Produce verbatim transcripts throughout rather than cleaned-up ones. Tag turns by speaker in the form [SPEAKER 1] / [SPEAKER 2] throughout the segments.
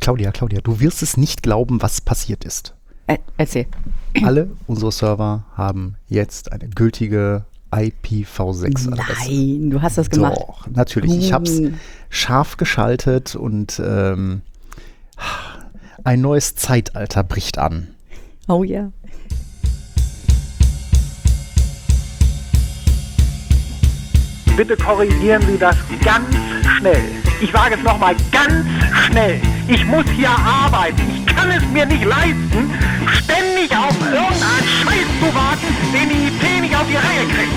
[SPEAKER 1] Claudia, Claudia, du wirst es nicht glauben, was passiert ist.
[SPEAKER 2] Äh, erzähl.
[SPEAKER 1] Alle unsere Server haben jetzt eine gültige I P v sechs Adresse.
[SPEAKER 2] Nein, du hast das gemacht.
[SPEAKER 1] Doch, natürlich. Ich habe es scharf geschaltet und ähm, ein neues Zeitalter bricht an.
[SPEAKER 2] Oh ja.
[SPEAKER 3] Bitte korrigieren Sie das ganz schnell. Ich sage es nochmal ganz schnell. Ich muss hier arbeiten. Ich kann es mir nicht leisten, ständig auf irgendeinen Scheiß zu warten, den die I T nicht auf die Reihe kriegt.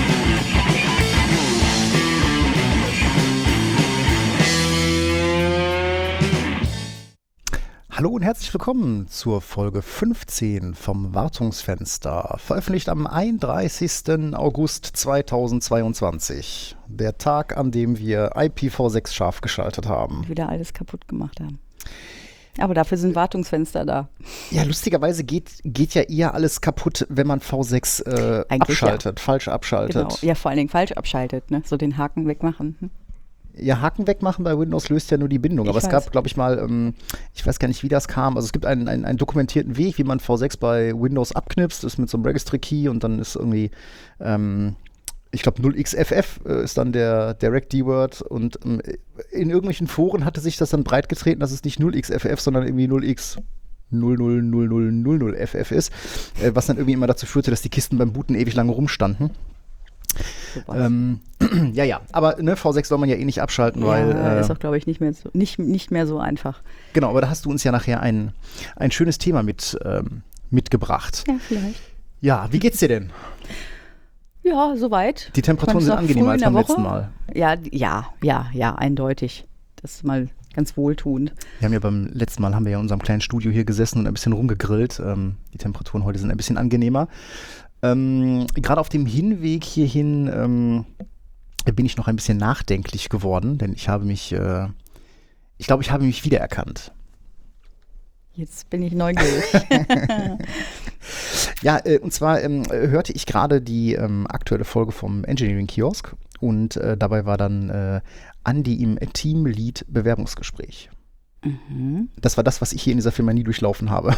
[SPEAKER 1] Hallo und herzlich willkommen zur Folge fünfzehn vom Wartungsfenster, veröffentlicht am einunddreißigsten August zweitausendzweiundzwanzig. Der Tag, an dem wir I P v sechs scharf geschaltet haben.
[SPEAKER 2] Wieder alles kaputt gemacht haben. Aber dafür sind Wartungsfenster da.
[SPEAKER 1] Ja, lustigerweise geht, geht ja eher alles kaputt, wenn man V sechs äh, abschaltet, ja. falsch abschaltet.
[SPEAKER 2] Genau. Ja, vor allen Dingen falsch abschaltet, ne? So den Haken wegmachen. Hm?
[SPEAKER 1] Ja, Haken wegmachen bei Windows löst ja nur die Bindung. Aber ich es weiß. gab, glaube ich mal, ähm, ich weiß gar nicht, wie das kam. Also es gibt einen, einen, einen dokumentierten Weg, wie man V sechs bei Windows abknipst. Das ist mit so einem Registry-Key und dann ist irgendwie, ähm, ich glaube, null x f f äh, ist dann der Direct-D-Word. Und ähm, in irgendwelchen Foren hatte sich das dann breitgetreten, dass es nicht null x f f, sondern irgendwie null x null null null null null null f f ist. Äh, was dann irgendwie immer dazu führte, dass die Kisten beim Booten ewig lange rumstanden. Ähm, ja, ja, aber ne, V sechs soll man ja eh nicht abschalten,
[SPEAKER 2] ja,
[SPEAKER 1] weil äh,
[SPEAKER 2] ist auch, glaube ich, nicht mehr, so, nicht, nicht mehr so einfach.
[SPEAKER 1] Genau, aber da hast du uns ja nachher ein, ein schönes Thema mit, ähm, mitgebracht.
[SPEAKER 2] Ja, vielleicht.
[SPEAKER 1] Ja, wie geht's dir denn?
[SPEAKER 2] Ja, soweit.
[SPEAKER 1] Die Temperaturen sind angenehmer als beim letzten Mal.
[SPEAKER 2] Ja, ja, ja, ja, eindeutig. Das ist mal ganz wohltuend.
[SPEAKER 1] Wir haben ja beim letzten Mal haben wir ja in unserem kleinen Studio hier gesessen und ein bisschen rumgegrillt. Ähm, die Temperaturen heute sind ein bisschen angenehmer. Ähm, gerade auf dem Hinweg hierhin ähm, bin ich noch ein bisschen nachdenklich geworden, denn ich habe mich, äh, ich glaube, ich habe mich wiedererkannt.
[SPEAKER 2] Jetzt bin ich neugierig.
[SPEAKER 1] Ja, äh, und zwar ähm, hörte ich gerade die ähm, aktuelle Folge vom Engineering Kiosk und äh, dabei war dann äh, Andi im Teamlead Bewerbungsgespräch.
[SPEAKER 2] Mhm.
[SPEAKER 1] Das war das, was ich hier in dieser Firma nie durchlaufen habe.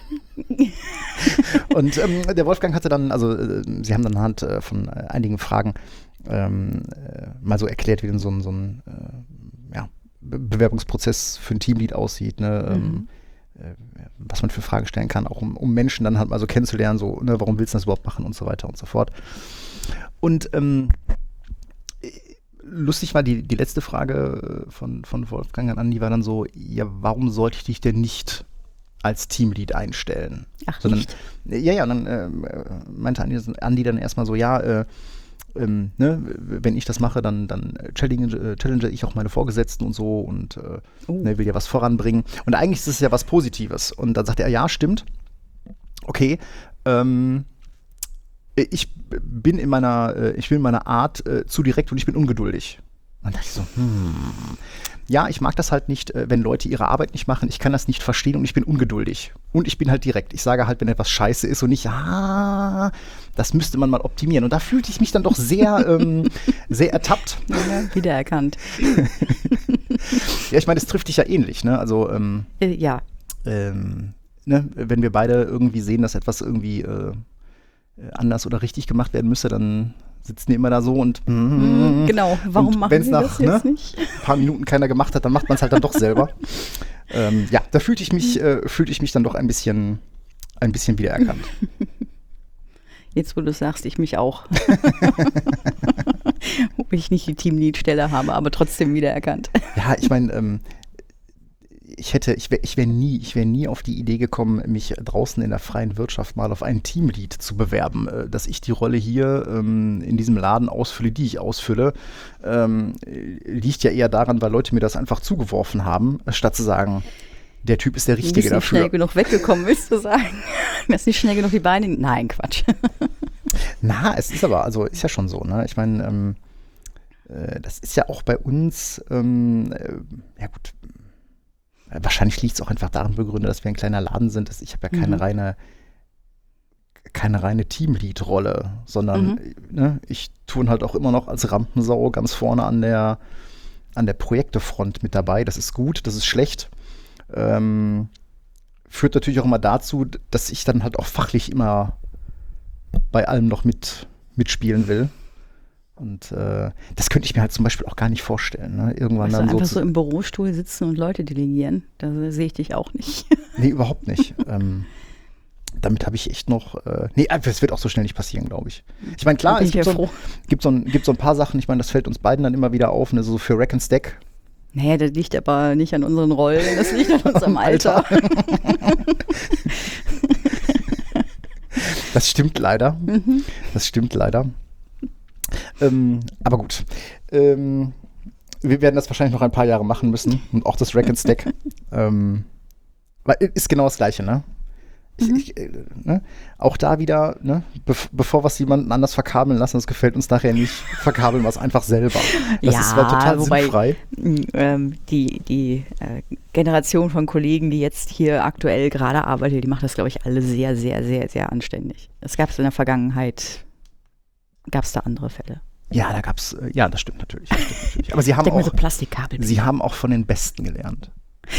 [SPEAKER 1] Und ähm, der Wolfgang hatte dann, also äh, sie haben dann anhand äh, von äh, einigen Fragen ähm, äh, mal so erklärt, wie denn so ein, so ein äh, ja, Be- Bewerbungsprozess für ein Teamlead aussieht, ne?
[SPEAKER 2] Mhm.
[SPEAKER 1] ähm, äh, was man für Fragen stellen kann, auch um, um Menschen dann halt mal so kennenzulernen, so, ne, warum willst du das überhaupt machen und so weiter und so fort. Und ähm, lustig war die, die letzte Frage von, von Wolfgang an Andi war dann so, ja, warum sollte ich dich denn nicht als Teamlead einstellen?
[SPEAKER 2] Ach,
[SPEAKER 1] Sondern,
[SPEAKER 2] nicht?
[SPEAKER 1] Ja, ja, und dann äh, meinte Andi, Andi dann erstmal so, ja, äh, ähm, ne, wenn ich das mache, dann, dann challenge, äh, challenge ich auch meine Vorgesetzten und so und äh,
[SPEAKER 2] Oh.
[SPEAKER 1] ne, will ja was voranbringen. Und eigentlich ist es ja was Positives. Und dann sagte er, ja, stimmt. Okay, ähm, ich bin in meiner, äh, ich bin in meiner Art äh, zu direkt und ich bin ungeduldig. Und dann dachte ich so, hm, ja, ich mag das halt nicht, äh, wenn Leute ihre Arbeit nicht machen. Ich kann das nicht verstehen und ich bin ungeduldig. Und ich bin halt direkt. Ich sage halt, wenn etwas scheiße ist und nicht, ah, das müsste man mal optimieren. Und da fühlte ich mich dann doch sehr, ähm, sehr ertappt.
[SPEAKER 2] Ja, wiedererkannt.
[SPEAKER 1] Ja, ich meine, es trifft dich ja ähnlich, ne? Also, ähm,
[SPEAKER 2] Äh, ja.
[SPEAKER 1] ähm, ne, wenn wir beide irgendwie sehen, dass etwas irgendwie äh, anders oder richtig gemacht werden müsste, dann sitzen die immer da so und
[SPEAKER 2] Mhm, genau, warum
[SPEAKER 1] und
[SPEAKER 2] machen
[SPEAKER 1] wenn's
[SPEAKER 2] sie
[SPEAKER 1] nach,
[SPEAKER 2] das jetzt
[SPEAKER 1] ne,
[SPEAKER 2] nicht?
[SPEAKER 1] ein paar Minuten keiner gemacht hat, dann macht man es halt dann doch selber. ähm, ja, da fühlte ich mich, äh, fühlte ich mich dann doch ein bisschen, ein bisschen wiedererkannt.
[SPEAKER 2] Jetzt, wo du sagst, ich mich auch. Ob ich nicht die Teamlead-Stelle habe, aber trotzdem wiedererkannt.
[SPEAKER 1] Ja, ich meine, ähm, ich hätte, ich wäre ich wär nie, ich wäre nie auf die Idee gekommen, mich draußen in der freien Wirtschaft mal auf ein Teamlead zu bewerben. Äh, dass ich die Rolle hier ähm, in diesem Laden ausfülle, die ich ausfülle, ähm, liegt ja eher daran, weil Leute mir das einfach zugeworfen haben, statt zu sagen, der Typ ist der
[SPEAKER 2] Du
[SPEAKER 1] Richtige
[SPEAKER 2] bist nicht
[SPEAKER 1] dafür.
[SPEAKER 2] schnell genug weggekommen, willst du sagen? Du hast nicht schnell genug die Beine. Nein, Quatsch.
[SPEAKER 1] Na, es ist aber, also ist ja schon so, ne? Ich meine, ähm, äh, das ist ja auch bei uns, ähm, äh, ja gut, äh, wahrscheinlich liegt es auch einfach daran begründet, dass wir ein kleiner Laden sind. Dass ich habe ja keine
[SPEAKER 2] Mhm.
[SPEAKER 1] reine, keine reine Teamlead-Rolle, sondern
[SPEAKER 2] Mhm.
[SPEAKER 1] äh, ne, ich tue halt auch immer noch als Rampensau ganz vorne an der, an der Projektefront mit dabei. Das ist gut, das ist schlecht. Ähm, führt natürlich auch immer dazu, dass ich dann halt auch fachlich immer bei allem noch mit, mitspielen will. Und äh, das könnte ich mir halt zum Beispiel auch gar nicht vorstellen. Ne? Irgendwann
[SPEAKER 2] Weißt
[SPEAKER 1] dann
[SPEAKER 2] du, einfach
[SPEAKER 1] so,
[SPEAKER 2] so im Bürostuhl sitzen und Leute delegieren, da sehe ich dich auch nicht.
[SPEAKER 1] Nee, überhaupt nicht. ähm, damit habe ich echt noch, äh, nee, das wird auch so schnell nicht passieren, glaube ich. Ich meine, klar, es gibt, ja so, gibt, so ein, gibt so ein paar Sachen, ich meine, das fällt uns beiden dann immer wieder auf, ne, so für Rack and Stack.
[SPEAKER 2] Naja, das liegt aber nicht an unseren Rollen, das liegt an unserem Alter.
[SPEAKER 1] Das stimmt leider. Mhm. Das stimmt leider. Ähm, aber gut. Ähm, wir werden das wahrscheinlich noch ein paar Jahre machen müssen. Und auch das Rack and Stack. ähm, weil ist genau das Gleiche, ne? Ich, mhm. ich, äh, ne? Auch da wieder, ne? Be- bevor wir es jemanden anders verkabeln lassen, das gefällt uns nachher nicht, verkabeln wir es einfach selber. Das
[SPEAKER 2] ja,
[SPEAKER 1] ist zwar total
[SPEAKER 2] wobei,
[SPEAKER 1] sinnfrei.
[SPEAKER 2] Ähm, die die äh, Generation von Kollegen, die jetzt hier aktuell gerade arbeitet, die macht das, glaube ich, alle sehr, sehr, sehr, sehr anständig. Es gab es in der Vergangenheit, gab es da andere Fälle.
[SPEAKER 1] Ja, da gab's, äh, ja, das stimmt natürlich. Das stimmt natürlich. Aber sie haben,
[SPEAKER 2] auch,
[SPEAKER 1] so
[SPEAKER 2] Plastikkabel
[SPEAKER 1] sie haben auch von den Besten gelernt.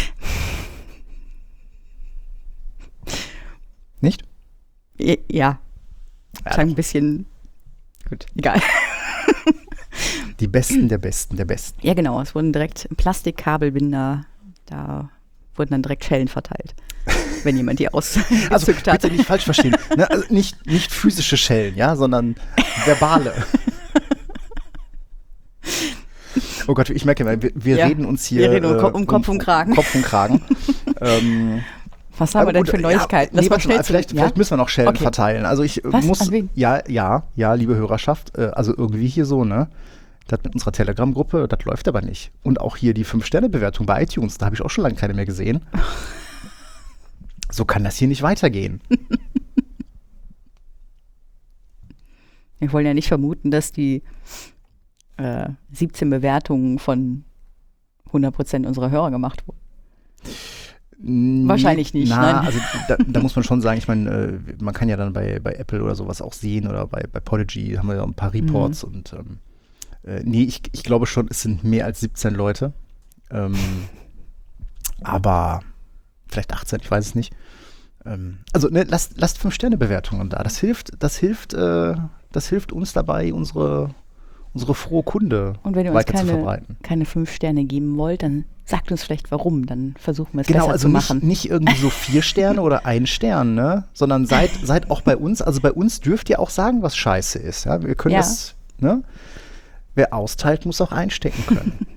[SPEAKER 1] Nicht?
[SPEAKER 2] Ja.
[SPEAKER 1] Ja,
[SPEAKER 2] klang ein bisschen, gut, egal.
[SPEAKER 1] Die Besten der Besten der Besten.
[SPEAKER 2] Ja, genau. Es wurden direkt Plastikkabelbinder, da wurden dann direkt Schellen verteilt, wenn jemand die ausgezückt
[SPEAKER 1] also,
[SPEAKER 2] hat.
[SPEAKER 1] Bitte nicht falsch verstehen. Ne? Also nicht, nicht physische Schellen, ja, sondern verbale. Oh Gott, ich merke mal, wir, wir ja, reden uns hier
[SPEAKER 2] wir reden um,
[SPEAKER 1] äh,
[SPEAKER 2] um Kopf und Kragen.
[SPEAKER 1] Kopf und Kragen. ähm,
[SPEAKER 2] Was haben wir denn für Neuigkeiten?
[SPEAKER 1] Ja, nee, mal, vielleicht, vielleicht,
[SPEAKER 2] ja?
[SPEAKER 1] vielleicht müssen wir noch Schellen okay. verteilen. Also ich
[SPEAKER 2] Was?
[SPEAKER 1] muss,
[SPEAKER 2] An wen?
[SPEAKER 1] ja, ja, ja, liebe Hörerschaft, äh, also irgendwie hier so, ne? Das mit unserer Telegram-Gruppe, das läuft aber nicht. Und auch hier die fünf-Sterne-Bewertung bei iTunes, da habe ich auch schon lange keine mehr gesehen. So kann das hier nicht weitergehen.
[SPEAKER 2] Wir wollen ja nicht vermuten, dass die äh, siebzehn Bewertungen von hundert Prozent unserer Hörer gemacht wurden. Wahrscheinlich nicht.
[SPEAKER 1] Na,
[SPEAKER 2] nein.
[SPEAKER 1] also da, da muss man schon sagen, ich meine, äh, man kann ja dann bei, bei Apple oder sowas auch sehen oder bei, bei Podigy haben wir ja ein paar Reports mhm. und ähm, äh, nee, ich, ich glaube schon, es sind mehr als siebzehn Leute. Ähm, aber vielleicht achtzehn, ich weiß es nicht. Ähm, also ne, lasst, lasst fünf-Sterne-Bewertungen da. Das hilft, das hilft, äh, das hilft uns dabei, unsere, unsere frohe Kunde
[SPEAKER 2] und wenn ihr
[SPEAKER 1] weiter
[SPEAKER 2] uns keine,
[SPEAKER 1] zu verbreiten.
[SPEAKER 2] keine fünf Sterne geben wollt, dann sagt uns vielleicht warum, dann versuchen wir es
[SPEAKER 1] genau,
[SPEAKER 2] besser
[SPEAKER 1] also
[SPEAKER 2] zu machen.
[SPEAKER 1] Genau, also nicht irgendwie so vier Sterne oder ein Stern, ne? Sondern seid, seid auch bei uns, also bei uns dürft ihr auch sagen, was scheiße ist. Ja? Wir können
[SPEAKER 2] ja.
[SPEAKER 1] das, ne? Wer austeilt, muss auch einstecken können.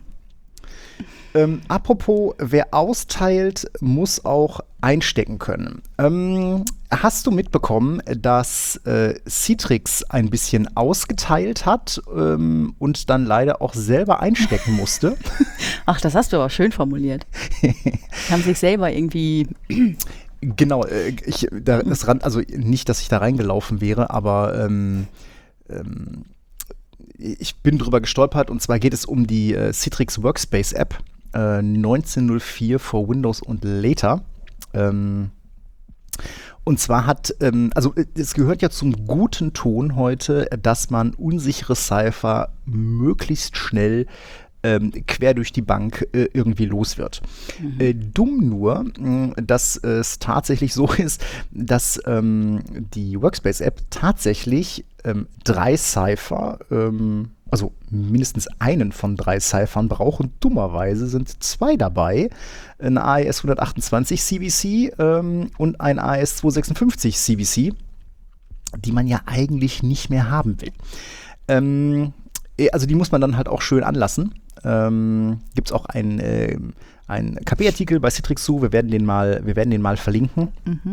[SPEAKER 1] ähm, apropos, wer austeilt, muss auch einstecken können. Ähm, hast du mitbekommen, dass äh, Citrix ein bisschen ausgeteilt hat ähm, und dann leider auch selber einstecken musste?
[SPEAKER 2] Ach, das hast du aber schön formuliert. Haben sich selber irgendwie
[SPEAKER 1] Genau, äh, ich, da, das ran, also nicht, dass ich da reingelaufen wäre, aber ähm, ähm, ich bin drüber gestolpert und zwar geht es um die äh, Citrix Workspace App äh, neunzehn null vier for Windows und later. Ähm, und zwar hat, ähm, also es gehört ja zum guten Ton heute, dass man unsichere Cipher möglichst schnell Ähm, quer durch die Bank äh, irgendwie los wird. Mhm. Äh, dumm nur, mh, dass es tatsächlich so ist, dass ähm, die Workspace-App tatsächlich ähm, drei Cipher, ähm, also mindestens einen von drei Ciphern braucht und dummerweise sind zwei dabei, ein A E S hundertachtundzwanzig C V C ähm, und ein A E S zweihundertsechsundfünfzig C V C, die man ja eigentlich nicht mehr haben will. Ähm, also die muss man dann halt auch schön anlassen. Ähm, gibt es auch einen äh, ein K P-Artikel bei Citrix zu, wir werden den mal, wir werden den mal verlinken. Mhm.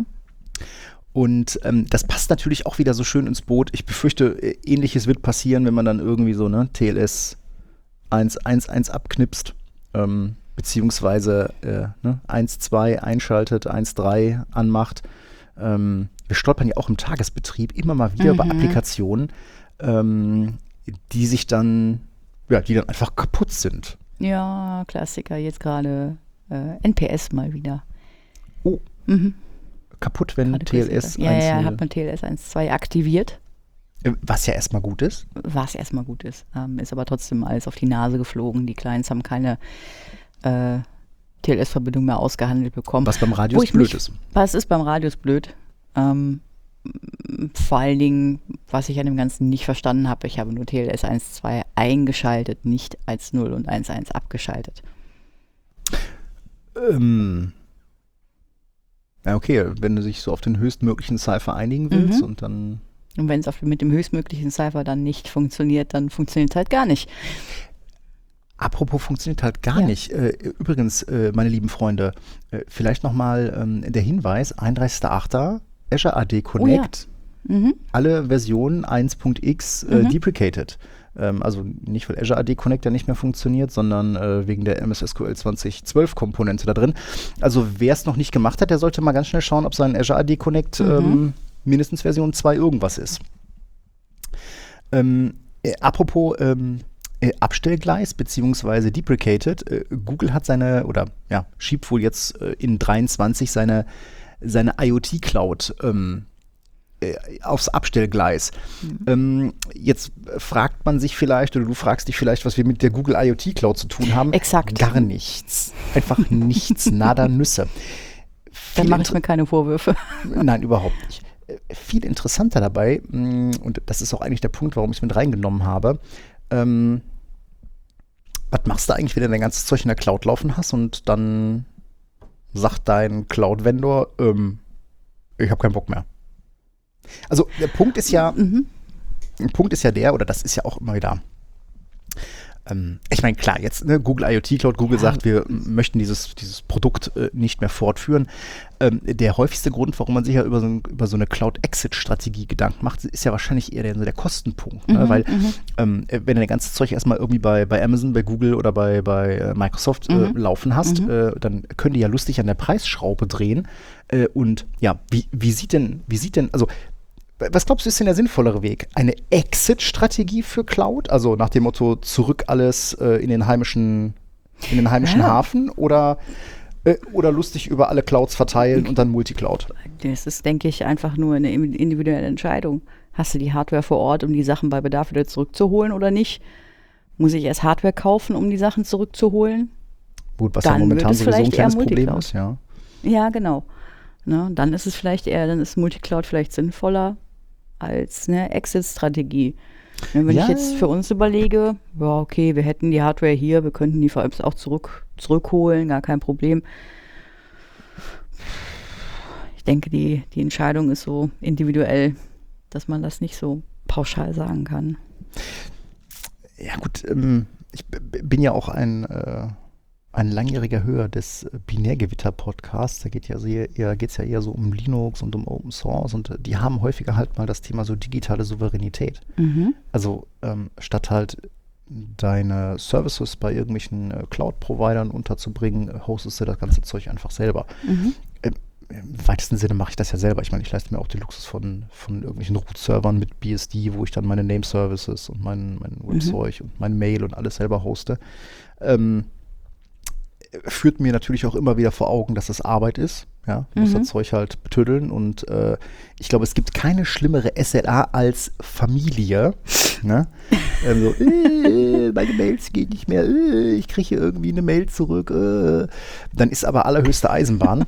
[SPEAKER 1] Und ähm, das passt natürlich auch wieder so schön ins Boot. Ich befürchte, äh, ähnliches wird passieren, wenn man dann irgendwie so ne, T L S eins Punkt eins Punkt eins abknipst, ähm, beziehungsweise äh, ne, eins Punkt zwei einschaltet, eins Punkt drei anmacht. Ähm, wir stolpern ja auch im Tagesbetrieb immer mal wieder mhm. über Applikationen, ähm, die sich dann Ja, die dann einfach kaputt sind.
[SPEAKER 2] Ja, Klassiker, jetzt gerade äh, N P S mal wieder.
[SPEAKER 1] Oh, mhm. kaputt, wenn T L S
[SPEAKER 2] ja, ja, hat man T L S eins Punkt zwei aktiviert.
[SPEAKER 1] Was ja erstmal gut ist.
[SPEAKER 2] Was erstmal gut ist. Ähm, ist aber trotzdem alles auf die Nase geflogen. Die Clients haben keine äh, T L S-Verbindung mehr ausgehandelt bekommen.
[SPEAKER 1] Was beim Radius blöd ist.
[SPEAKER 2] Was ist beim Radius blöd? Ähm, vor allen Dingen, was ich an dem Ganzen nicht verstanden habe, ich habe nur T L S eins Punkt zwei eingeschaltet, nicht als null und eins Punkt eins abgeschaltet.
[SPEAKER 1] Ähm. Ja, okay, wenn du dich so auf den höchstmöglichen Cipher einigen willst
[SPEAKER 2] Mhm.
[SPEAKER 1] und dann.
[SPEAKER 2] Und wenn es mit dem höchstmöglichen Cipher dann nicht funktioniert, dann funktioniert es halt gar nicht.
[SPEAKER 1] Apropos funktioniert halt gar
[SPEAKER 2] Ja.
[SPEAKER 1] nicht. Äh, übrigens, äh, meine lieben Freunde, äh, vielleicht nochmal ähm, der Hinweis, einunddreißigster achter Azure A D Connect,
[SPEAKER 2] Mhm.
[SPEAKER 1] alle Versionen eins Punkt x äh,
[SPEAKER 2] Mhm.
[SPEAKER 1] deprecated. Ähm, also nicht, weil Azure A D Connect ja nicht mehr funktioniert, sondern äh, wegen der M S S Q L zwanzig zwölf Komponente da drin. Also wer es noch nicht gemacht hat, der sollte mal ganz schnell schauen, ob sein Azure A D Connect
[SPEAKER 2] Mhm.
[SPEAKER 1] ähm, mindestens Version zwei irgendwas ist. Ähm, äh, apropos ähm, äh, Abstellgleis beziehungsweise deprecated, äh, Google hat seine, oder ja, schiebt wohl jetzt äh, in dreiundzwanzig seine, seine IoT-Cloud ähm, äh, aufs Abstellgleis.
[SPEAKER 2] Mhm.
[SPEAKER 1] Ähm, jetzt fragt man sich vielleicht, oder du fragst dich vielleicht, was wir mit der Google IoT Cloud zu tun haben.
[SPEAKER 2] Exakt.
[SPEAKER 1] Gar nichts. Einfach nichts, nada Nüsse.
[SPEAKER 2] Dann
[SPEAKER 1] Viel
[SPEAKER 2] mache ich
[SPEAKER 1] inter-
[SPEAKER 2] mir keine Vorwürfe.
[SPEAKER 1] Nein, überhaupt nicht. Äh, Viel interessanter dabei, mh, und das ist auch eigentlich der Punkt, warum ich es mit reingenommen habe, ähm, was machst du eigentlich, wenn du dein ganzes Zeug in der Cloud laufen hast und dann sagt dein Cloud-Vendor, ähm, ich habe keinen Bock mehr. Also der Punkt ist ja,
[SPEAKER 2] Mhm.
[SPEAKER 1] ein Punkt ist ja der, oder das ist ja auch immer wieder, ähm, ich meine, klar, jetzt ne, Google IoT Cloud, Google
[SPEAKER 2] Ja.
[SPEAKER 1] sagt, wir m- möchten dieses, dieses Produkt äh, nicht mehr fortführen. Ähm, der häufigste Grund, warum man sich ja über so, ein, über so eine Cloud-Exit-Strategie Gedanken macht, ist ja wahrscheinlich eher der, so der Kostenpunkt. Ne?
[SPEAKER 2] Mhm,
[SPEAKER 1] Weil
[SPEAKER 2] mhm.
[SPEAKER 1] ähm, äh, wenn du das ganze Zeug erstmal irgendwie bei, bei Amazon, bei Google oder bei, bei äh, Microsoft äh,
[SPEAKER 2] Mhm.
[SPEAKER 1] laufen hast,
[SPEAKER 2] Mhm.
[SPEAKER 1] äh, dann können die ja lustig an der Preisschraube drehen. Äh, und ja, wie, wie sieht denn, wie sieht denn, also was glaubst du, ist denn der sinnvollere Weg? Eine Exit-Strategie für Cloud? Also nach dem Motto, zurück alles äh, in den heimischen, in den heimischen
[SPEAKER 2] Ja.
[SPEAKER 1] Hafen? Oder, äh, oder lustig über alle Clouds verteilen und dann Multicloud?
[SPEAKER 2] Das ist, denke ich, einfach nur eine individuelle Entscheidung. Hast du die Hardware vor Ort, um die Sachen bei Bedarf wieder zurückzuholen oder nicht? Muss ich erst Hardware kaufen, um die Sachen zurückzuholen?
[SPEAKER 1] Gut, was ja
[SPEAKER 2] Dann
[SPEAKER 1] momentan
[SPEAKER 2] wird es
[SPEAKER 1] sowieso ein
[SPEAKER 2] vielleicht eher
[SPEAKER 1] kleines Problem
[SPEAKER 2] Multicloud.
[SPEAKER 1] ist, ja.
[SPEAKER 2] Ja, genau. Ne, dann ist es vielleicht eher, dann ist Multicloud vielleicht sinnvoller als eine Exit-Strategie. Ne, wenn
[SPEAKER 1] Ja.
[SPEAKER 2] ich jetzt für uns überlege, ja, okay, wir hätten die Hardware hier, wir könnten die V Ms auch zurück, zurückholen, gar kein Problem. Ich denke, die, die Entscheidung ist so individuell, dass man das nicht so pauschal sagen kann.
[SPEAKER 1] Ja gut, ähm, ich b- b- bin ja auch ein, äh, ein langjähriger Hörer des äh, Binärgewitter-Podcasts. Da geht ja sehr, eher, geht's ja eher so um Linux und um Open Source und äh, die haben häufiger halt mal das Thema so digitale Souveränität.
[SPEAKER 2] Mhm.
[SPEAKER 1] Also ähm, statt halt deine Services bei irgendwelchen äh, Cloud-Providern unterzubringen, äh, hostest du das ganze Zeug einfach selber.
[SPEAKER 2] Mhm.
[SPEAKER 1] Im weitesten Sinne mache ich das ja selber. Ich meine, ich leiste mir auch den Luxus von, von irgendwelchen Root-Servern mit B S D, wo ich dann meine Name-Services und mein, mein Webzeug und mein Mail und alles selber hoste. Ähm, führt mir natürlich auch immer wieder vor Augen, dass das Arbeit ist. Ja, ich muss
[SPEAKER 2] Mhm.
[SPEAKER 1] das Zeug halt betüddeln und äh, ich glaube, es gibt keine schlimmere S L A als Familie. Ne? ähm, so, äh, meine Mails gehen nicht mehr, äh, ich kriege hier irgendwie eine Mail zurück. Äh. Dann ist aber allerhöchste Eisenbahn.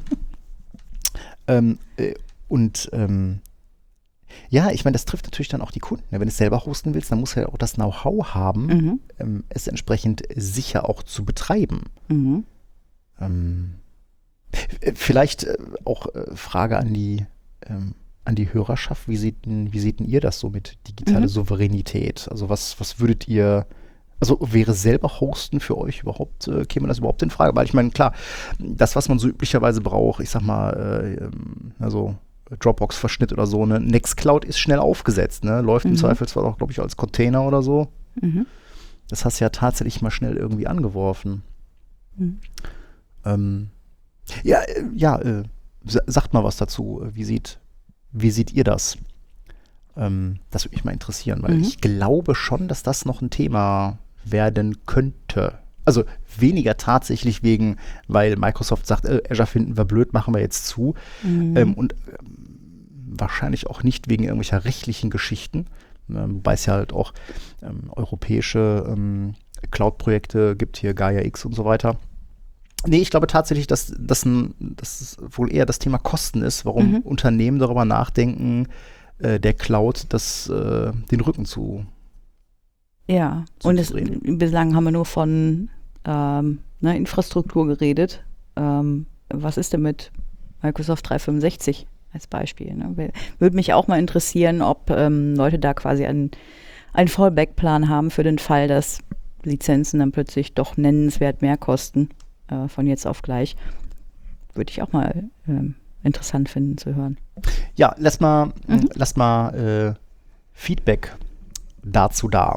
[SPEAKER 1] ähm, äh, und ähm, ja, ich meine, das trifft natürlich dann auch die Kunden. Wenn du es selber hosten willst, dann musst du ja auch das Know-how haben,
[SPEAKER 2] Mhm.
[SPEAKER 1] ähm, es entsprechend sicher auch zu betreiben.
[SPEAKER 2] Mhm.
[SPEAKER 1] Ähm, äh, vielleicht äh, auch äh, Frage an die, ähm, an die Hörerschaft. Wie seht, denn, wie seht denn ihr das so mit digitaler
[SPEAKER 2] Mhm.
[SPEAKER 1] Souveränität? Also was, was würdet ihr, also wäre selber Hosten für euch überhaupt, äh, käme das überhaupt in Frage? Weil ich meine, klar, das, was man so üblicherweise braucht, ich sag mal, äh, ähm, also Dropbox-Verschnitt oder so, ne? Nextcloud ist schnell aufgesetzt, ne? Läuft im
[SPEAKER 2] Mhm.
[SPEAKER 1] Zweifelsfall auch, glaube ich, als Container oder so.
[SPEAKER 2] Mhm.
[SPEAKER 1] Das hast du ja tatsächlich mal schnell irgendwie angeworfen.
[SPEAKER 2] Mhm.
[SPEAKER 1] Ähm, ja, äh, ja, äh, sa- sagt mal was dazu. Wie sieht, wie seht ihr das? Ähm, das würde mich mal interessieren, weil
[SPEAKER 2] Mhm.
[SPEAKER 1] ich glaube schon, dass das noch ein Thema werden könnte. Also weniger tatsächlich wegen, weil Microsoft sagt, äh, Azure finden wir blöd, machen wir jetzt zu.
[SPEAKER 2] Mhm.
[SPEAKER 1] Ähm, und ähm, wahrscheinlich auch nicht wegen irgendwelcher rechtlichen Geschichten. Ähm, wobei es ja halt auch ähm, europäische ähm, Cloud-Projekte gibt, hier Gaia X und so weiter. Nee, ich glaube tatsächlich, dass das dass wohl eher das Thema Kosten ist, warum
[SPEAKER 2] Mhm.
[SPEAKER 1] Unternehmen darüber nachdenken, äh, der Cloud das, äh, den Rücken zu.
[SPEAKER 2] Ja,
[SPEAKER 1] zu
[SPEAKER 2] und es,
[SPEAKER 1] drehen.
[SPEAKER 2] bislang haben wir nur von ähm, ne, Infrastruktur geredet. Ähm, was ist denn mit Microsoft dreihundertfünfundsechzig als Beispiel? Ne? Würde mich auch mal interessieren, ob ähm, Leute da quasi einen, einen Fallback-Plan haben für den Fall, dass Lizenzen dann plötzlich doch nennenswert mehr kosten, äh, von jetzt auf gleich. Würde ich auch mal ähm, interessant finden zu hören.
[SPEAKER 1] Ja, lass mal,
[SPEAKER 2] Mhm.
[SPEAKER 1] lass mal äh, Feedback dazu da.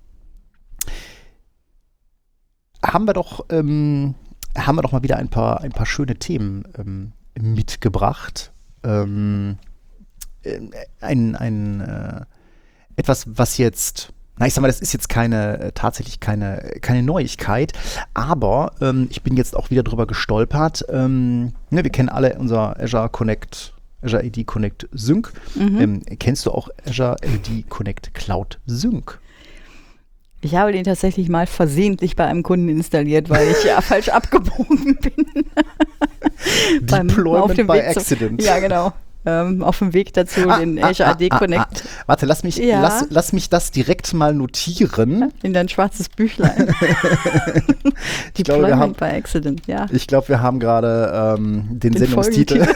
[SPEAKER 1] Haben wir doch, ähm, haben wir doch mal wieder ein paar, ein paar schöne Themen ähm, mitgebracht. Ähm, äh, ein, ein äh, etwas, was jetzt, na ich sag mal, das ist jetzt keine, äh, tatsächlich keine, keine Neuigkeit, aber ähm, ich bin jetzt auch wieder drüber gestolpert. Ähm, ne, wir kennen alle unser Azure Connect, Azure A D Connect Sync.
[SPEAKER 2] Mhm.
[SPEAKER 1] Ähm, kennst du auch Azure A D Connect Cloud Sync?
[SPEAKER 2] Ich habe den tatsächlich mal versehentlich bei einem Kunden installiert, weil ich ja falsch abgebogen bin. Beim-
[SPEAKER 1] Deployment
[SPEAKER 2] auf dem
[SPEAKER 1] by
[SPEAKER 2] Weg zu-
[SPEAKER 1] accident.
[SPEAKER 2] Ja, genau. Ähm, auf dem Weg dazu,
[SPEAKER 1] Ah,
[SPEAKER 2] den
[SPEAKER 1] ah,
[SPEAKER 2] Azure A D
[SPEAKER 1] ah, ah,
[SPEAKER 2] Connect
[SPEAKER 1] ah. Warte, lass mich,
[SPEAKER 2] Ja.
[SPEAKER 1] lass, lass mich das direkt mal notieren.
[SPEAKER 2] in dein schwarzes Büchlein.
[SPEAKER 1] Ich glaube, wir haben,
[SPEAKER 2] Deployment by Accident, ja.
[SPEAKER 1] ich glaube, wir haben gerade ähm, den,
[SPEAKER 2] Den
[SPEAKER 1] Sendungstitel.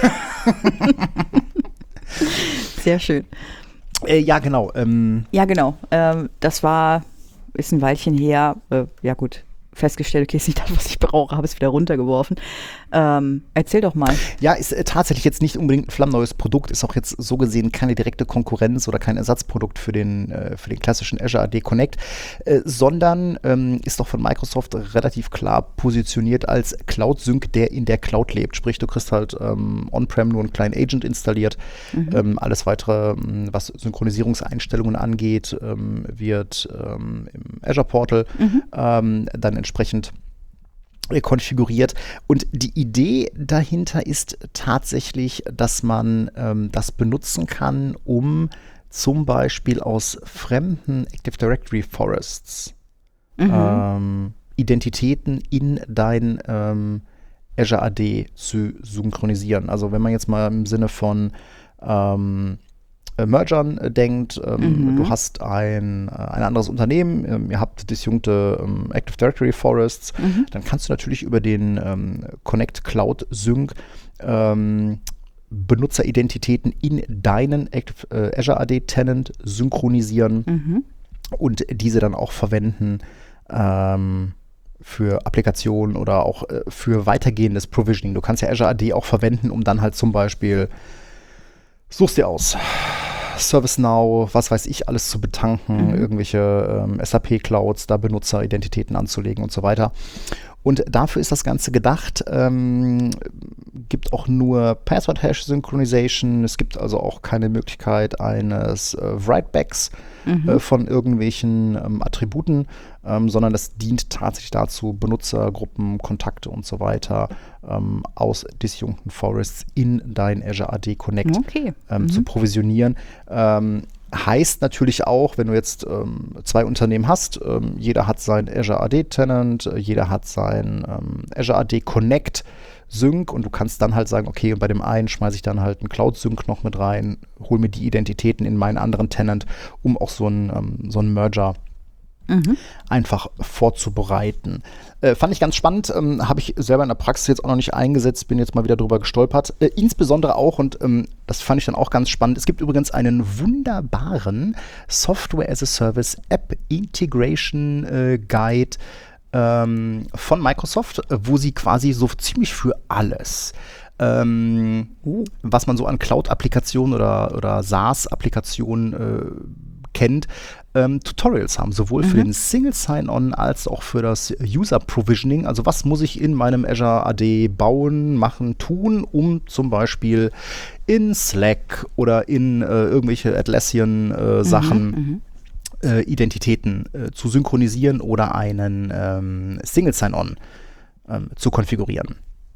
[SPEAKER 2] Sehr schön.
[SPEAKER 1] äh, ja, genau. Ähm,
[SPEAKER 2] Ja, genau. Ähm, das war, ist ein Weilchen her. Äh, ja gut, festgestellt, okay, ist nicht das, was ich brauche, habe es wieder runtergeworfen. Ähm, erzähl doch mal.
[SPEAKER 1] Ja, ist äh, tatsächlich jetzt nicht unbedingt ein flammneues Produkt, ist auch jetzt so gesehen keine direkte Konkurrenz oder kein Ersatzprodukt für den, äh, für den klassischen Azure A D Connect, äh, sondern ähm, ist doch von Microsoft relativ klar positioniert als Cloud-Sync, der in der Cloud lebt. Sprich, du kriegst halt ähm, on-prem nur einen kleinen Agent installiert.
[SPEAKER 2] Mhm.
[SPEAKER 1] Ähm, alles weitere, ähm, was Synchronisierungseinstellungen angeht, ähm, wird ähm, im Azure Portal
[SPEAKER 2] Mhm.
[SPEAKER 1] ähm, dann entsprechend konfiguriert. Und die Idee dahinter ist tatsächlich, dass man ähm, das benutzen kann, um zum Beispiel aus fremden Active Directory Forests
[SPEAKER 2] Mhm.
[SPEAKER 1] ähm, Identitäten in dein ähm, Azure A D zu synchronisieren. Also wenn man jetzt mal im Sinne von ähm, äh, Mergern äh, denkt, ähm,
[SPEAKER 2] Mhm.
[SPEAKER 1] du hast ein, äh, ein anderes Unternehmen, ähm, ihr habt disjunkte ähm, Active Directory Forests,
[SPEAKER 2] Mhm.
[SPEAKER 1] dann kannst du natürlich über den ähm, Connect Cloud Sync ähm, Benutzeridentitäten in deinen Active, äh, Azure A D Tenant synchronisieren
[SPEAKER 2] Mhm.
[SPEAKER 1] und diese dann auch verwenden ähm, für Applikationen oder auch äh, für weitergehendes Provisioning. Du kannst ja Azure A D auch verwenden, um dann halt zum Beispiel, suchst dir aus, ServiceNow, was weiß ich, alles zu betanken,
[SPEAKER 2] Mhm.
[SPEAKER 1] irgendwelche ähm, S A P-Clouds, da Benutzeridentitäten anzulegen und so weiter. Und dafür ist das Ganze gedacht. Ähm, gibt auch nur Password-Hash-Synchronization. Es gibt also auch keine Möglichkeit eines äh, Writebacks
[SPEAKER 2] Mhm.
[SPEAKER 1] äh, von irgendwelchen ähm, Attributen, ähm, sondern das dient tatsächlich dazu, Benutzergruppen, Kontakte und so weiter ähm, aus disjunkten Forests in dein Azure A D Connect
[SPEAKER 2] Okay.
[SPEAKER 1] ähm,
[SPEAKER 2] Mhm.
[SPEAKER 1] zu provisionieren. Ähm, heißt natürlich auch, wenn du jetzt ähm, zwei Unternehmen hast, ähm, jeder hat sein Azure A D Tenant, äh, jeder hat sein ähm, Azure A D Connect Sync und du kannst dann halt sagen, okay, bei dem einen schmeiße ich dann halt einen Cloud Sync noch mit rein, hol mir die Identitäten in meinen anderen Tenant, um auch so einen ähm, so einen Merger
[SPEAKER 2] Mhm.
[SPEAKER 1] einfach vorzubereiten. Äh, fand ich ganz spannend, ähm, habe ich selber in der Praxis jetzt auch noch nicht eingesetzt, bin jetzt mal wieder drüber gestolpert. Äh, insbesondere auch, und ähm, das fand ich dann auch ganz spannend, es gibt übrigens einen wunderbaren Software as a Service App Integration äh, Guide ähm, von Microsoft, äh, wo sie quasi so ziemlich für alles ähm,
[SPEAKER 2] Oh.
[SPEAKER 1] was man so an Cloud-Applikationen oder, oder SaaS-Applikationen äh, kennt, ähm, Tutorials haben, sowohl für
[SPEAKER 2] Mhm.
[SPEAKER 1] den Single Sign-On als auch für das User Provisioning. Also was muss ich in meinem Azure A D bauen, machen, tun, um zum Beispiel in Slack oder in äh, irgendwelche Atlassian-Sachen
[SPEAKER 2] Mhm.
[SPEAKER 1] äh, Identitäten äh, zu synchronisieren oder einen ähm, Single Sign-On ähm, zu konfigurieren.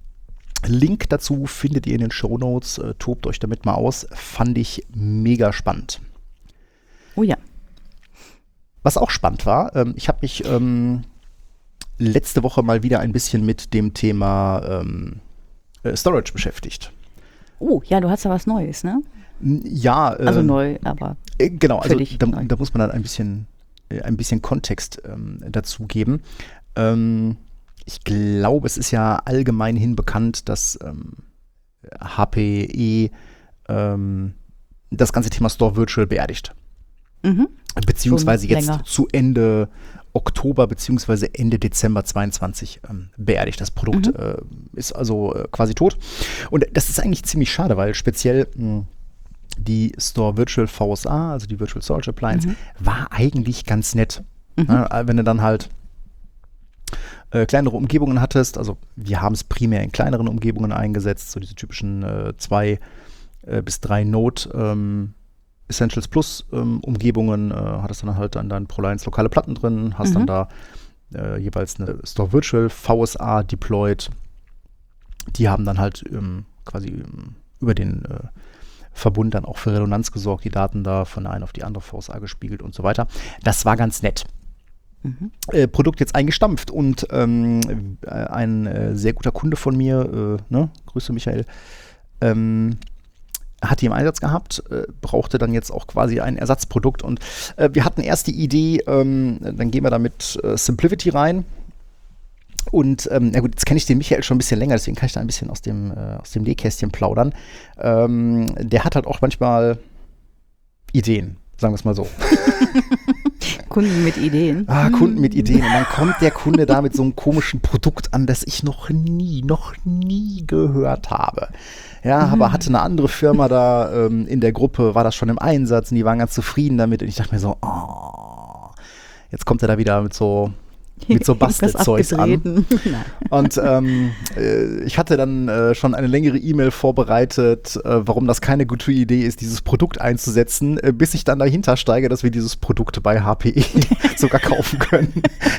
[SPEAKER 1] Link dazu findet ihr in den Shownotes. Äh, tobt euch damit mal aus. Fand ich mega spannend.
[SPEAKER 2] Oh ja.
[SPEAKER 1] Was auch spannend war, ähm, ich habe mich ähm, letzte Woche mal wieder ein bisschen mit dem Thema ähm, äh, Storage beschäftigt.
[SPEAKER 2] Oh, ja, du hast ja was Neues, ne?
[SPEAKER 1] Ja. Äh,
[SPEAKER 2] also neu, aber
[SPEAKER 1] äh, Genau, also da,
[SPEAKER 2] neu.
[SPEAKER 1] da muss man dann ein bisschen, äh, ein bisschen Kontext ähm, dazu geben. Ähm, ich glaube, es ist ja allgemeinhin bekannt, dass ähm, H P E ähm, das ganze Thema Store Virtual beerdigt.
[SPEAKER 2] Mhm.
[SPEAKER 1] Beziehungsweise
[SPEAKER 2] Schon
[SPEAKER 1] jetzt
[SPEAKER 2] länger.
[SPEAKER 1] zu Ende Oktober beziehungsweise Ende Dezember zweiundzwanzig ähm, beerdigt. Das Produkt
[SPEAKER 2] Mhm.
[SPEAKER 1] äh, ist also äh, quasi tot. Und das ist eigentlich ziemlich schade, weil speziell mh, die Store Virtual V S A, also die Virtual Storage Appliance,
[SPEAKER 2] Mhm.
[SPEAKER 1] war eigentlich ganz nett.
[SPEAKER 2] Mhm.
[SPEAKER 1] Ja, wenn du dann halt äh, kleinere Umgebungen hattest, also wir haben es primär in kleineren Umgebungen eingesetzt, so diese typischen äh, zwei äh, bis drei Node ähm, Essentials Plus ähm, Umgebungen, äh, hattest dann halt an deinen ProLines lokale Platten drin, hast
[SPEAKER 2] Mhm.
[SPEAKER 1] dann da äh, jeweils eine Store Virtual V S A deployed. Die haben dann halt ähm, quasi ähm, über den äh, Verbund dann auch für Redundanz gesorgt, die Daten da von der einen auf die andere V S A gespiegelt und so weiter. Das war ganz nett.
[SPEAKER 2] Mhm.
[SPEAKER 1] Äh, Produkt jetzt eingestampft und ähm, äh, ein äh, sehr guter Kunde von mir, äh, ne, Grüße Michael, ähm, hat die im Einsatz gehabt, äh, brauchte dann jetzt auch quasi ein Ersatzprodukt und äh, wir hatten erst die Idee, ähm, dann gehen wir da mit äh, Simplivity rein und ähm, na gut, jetzt kenne ich den Michael schon ein bisschen länger, deswegen kann ich da ein bisschen aus dem, äh, aus dem Nähkästchen plaudern. Ähm, der hat halt auch manchmal Ideen, sagen wir es mal so.
[SPEAKER 2] Kunden mit Ideen.
[SPEAKER 1] Ah, Kunden mit Ideen. Und dann kommt der Kunde da mit so einem komischen Produkt an, das ich noch nie, noch nie gehört habe. Ja, aber hatte eine andere Firma da ähm, in der Gruppe, war das schon im Einsatz und die waren ganz zufrieden damit. Und ich dachte mir so, oh, jetzt kommt er da wieder mit so, mit so Bastelzeugs an. Und ähm, äh, ich hatte dann äh, schon eine längere E-Mail vorbereitet, äh, warum das keine gute Idee ist, dieses Produkt einzusetzen, äh, bis ich dann dahinter steige, dass wir dieses Produkt bei H P E sogar kaufen können.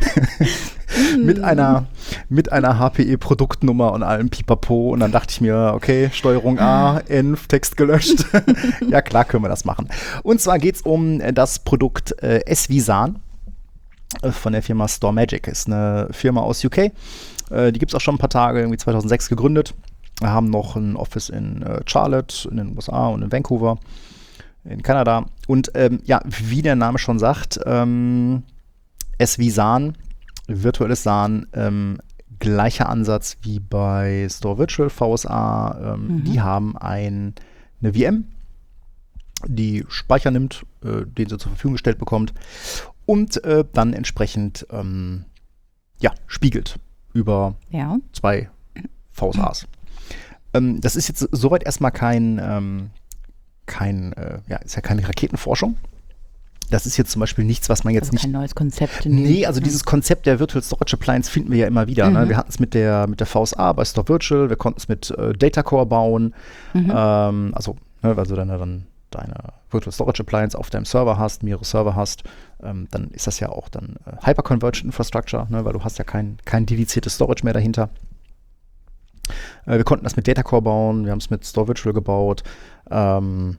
[SPEAKER 1] mit einer mit einer H P E-Produktnummer und allem Pipapo. Und dann dachte ich mir, okay, Steuerung A, Env, Text gelöscht. Ja, klar können wir das machen. Und zwar geht es um das Produkt äh, S-Visan von der Firma StoreMagic. Ist eine Firma aus U K. Äh, die gibt es auch schon ein paar Tage, irgendwie zweitausendsechs gegründet. Wir haben noch ein Office in äh, Charlotte, in den U S A und in Vancouver, in Kanada. Und ähm, ja, wie der Name schon sagt, ähm, S-Visan, virtuelles SAN, ähm, gleicher Ansatz wie bei Store Virtual V S A. Ähm,
[SPEAKER 2] Mhm.
[SPEAKER 1] Die haben ein, eine V M, die Speicher nimmt, äh, den sie zur Verfügung gestellt bekommt und äh, dann entsprechend ähm, ja, spiegelt über
[SPEAKER 2] Ja.
[SPEAKER 1] zwei V S As. Ähm, das ist jetzt soweit erstmal kein, ähm, kein äh, ja, ist ja keine Raketenforschung. Das ist jetzt zum Beispiel nichts, was man jetzt
[SPEAKER 2] Also
[SPEAKER 1] nicht
[SPEAKER 2] kein neues Konzept.
[SPEAKER 1] Nee, also dieses Konzept der Virtual Storage Appliance finden wir ja immer wieder. Ne?
[SPEAKER 2] Mhm.
[SPEAKER 1] Wir hatten es mit der, mit der V S A bei Store Virtual, wir konnten es mit äh, Data Core bauen.
[SPEAKER 2] Mhm.
[SPEAKER 1] Ähm, also, ne, weil du dann, dann deine Virtual Storage Appliance auf deinem Server hast, mehrere Server hast, ähm, dann ist das ja auch dann äh, Hyper-Converged Infrastructure, ne? Weil du hast ja kein, kein dediziertes Storage mehr dahinter. Äh, wir konnten das mit Data Core bauen, wir haben es mit Store Virtual gebaut. Ähm,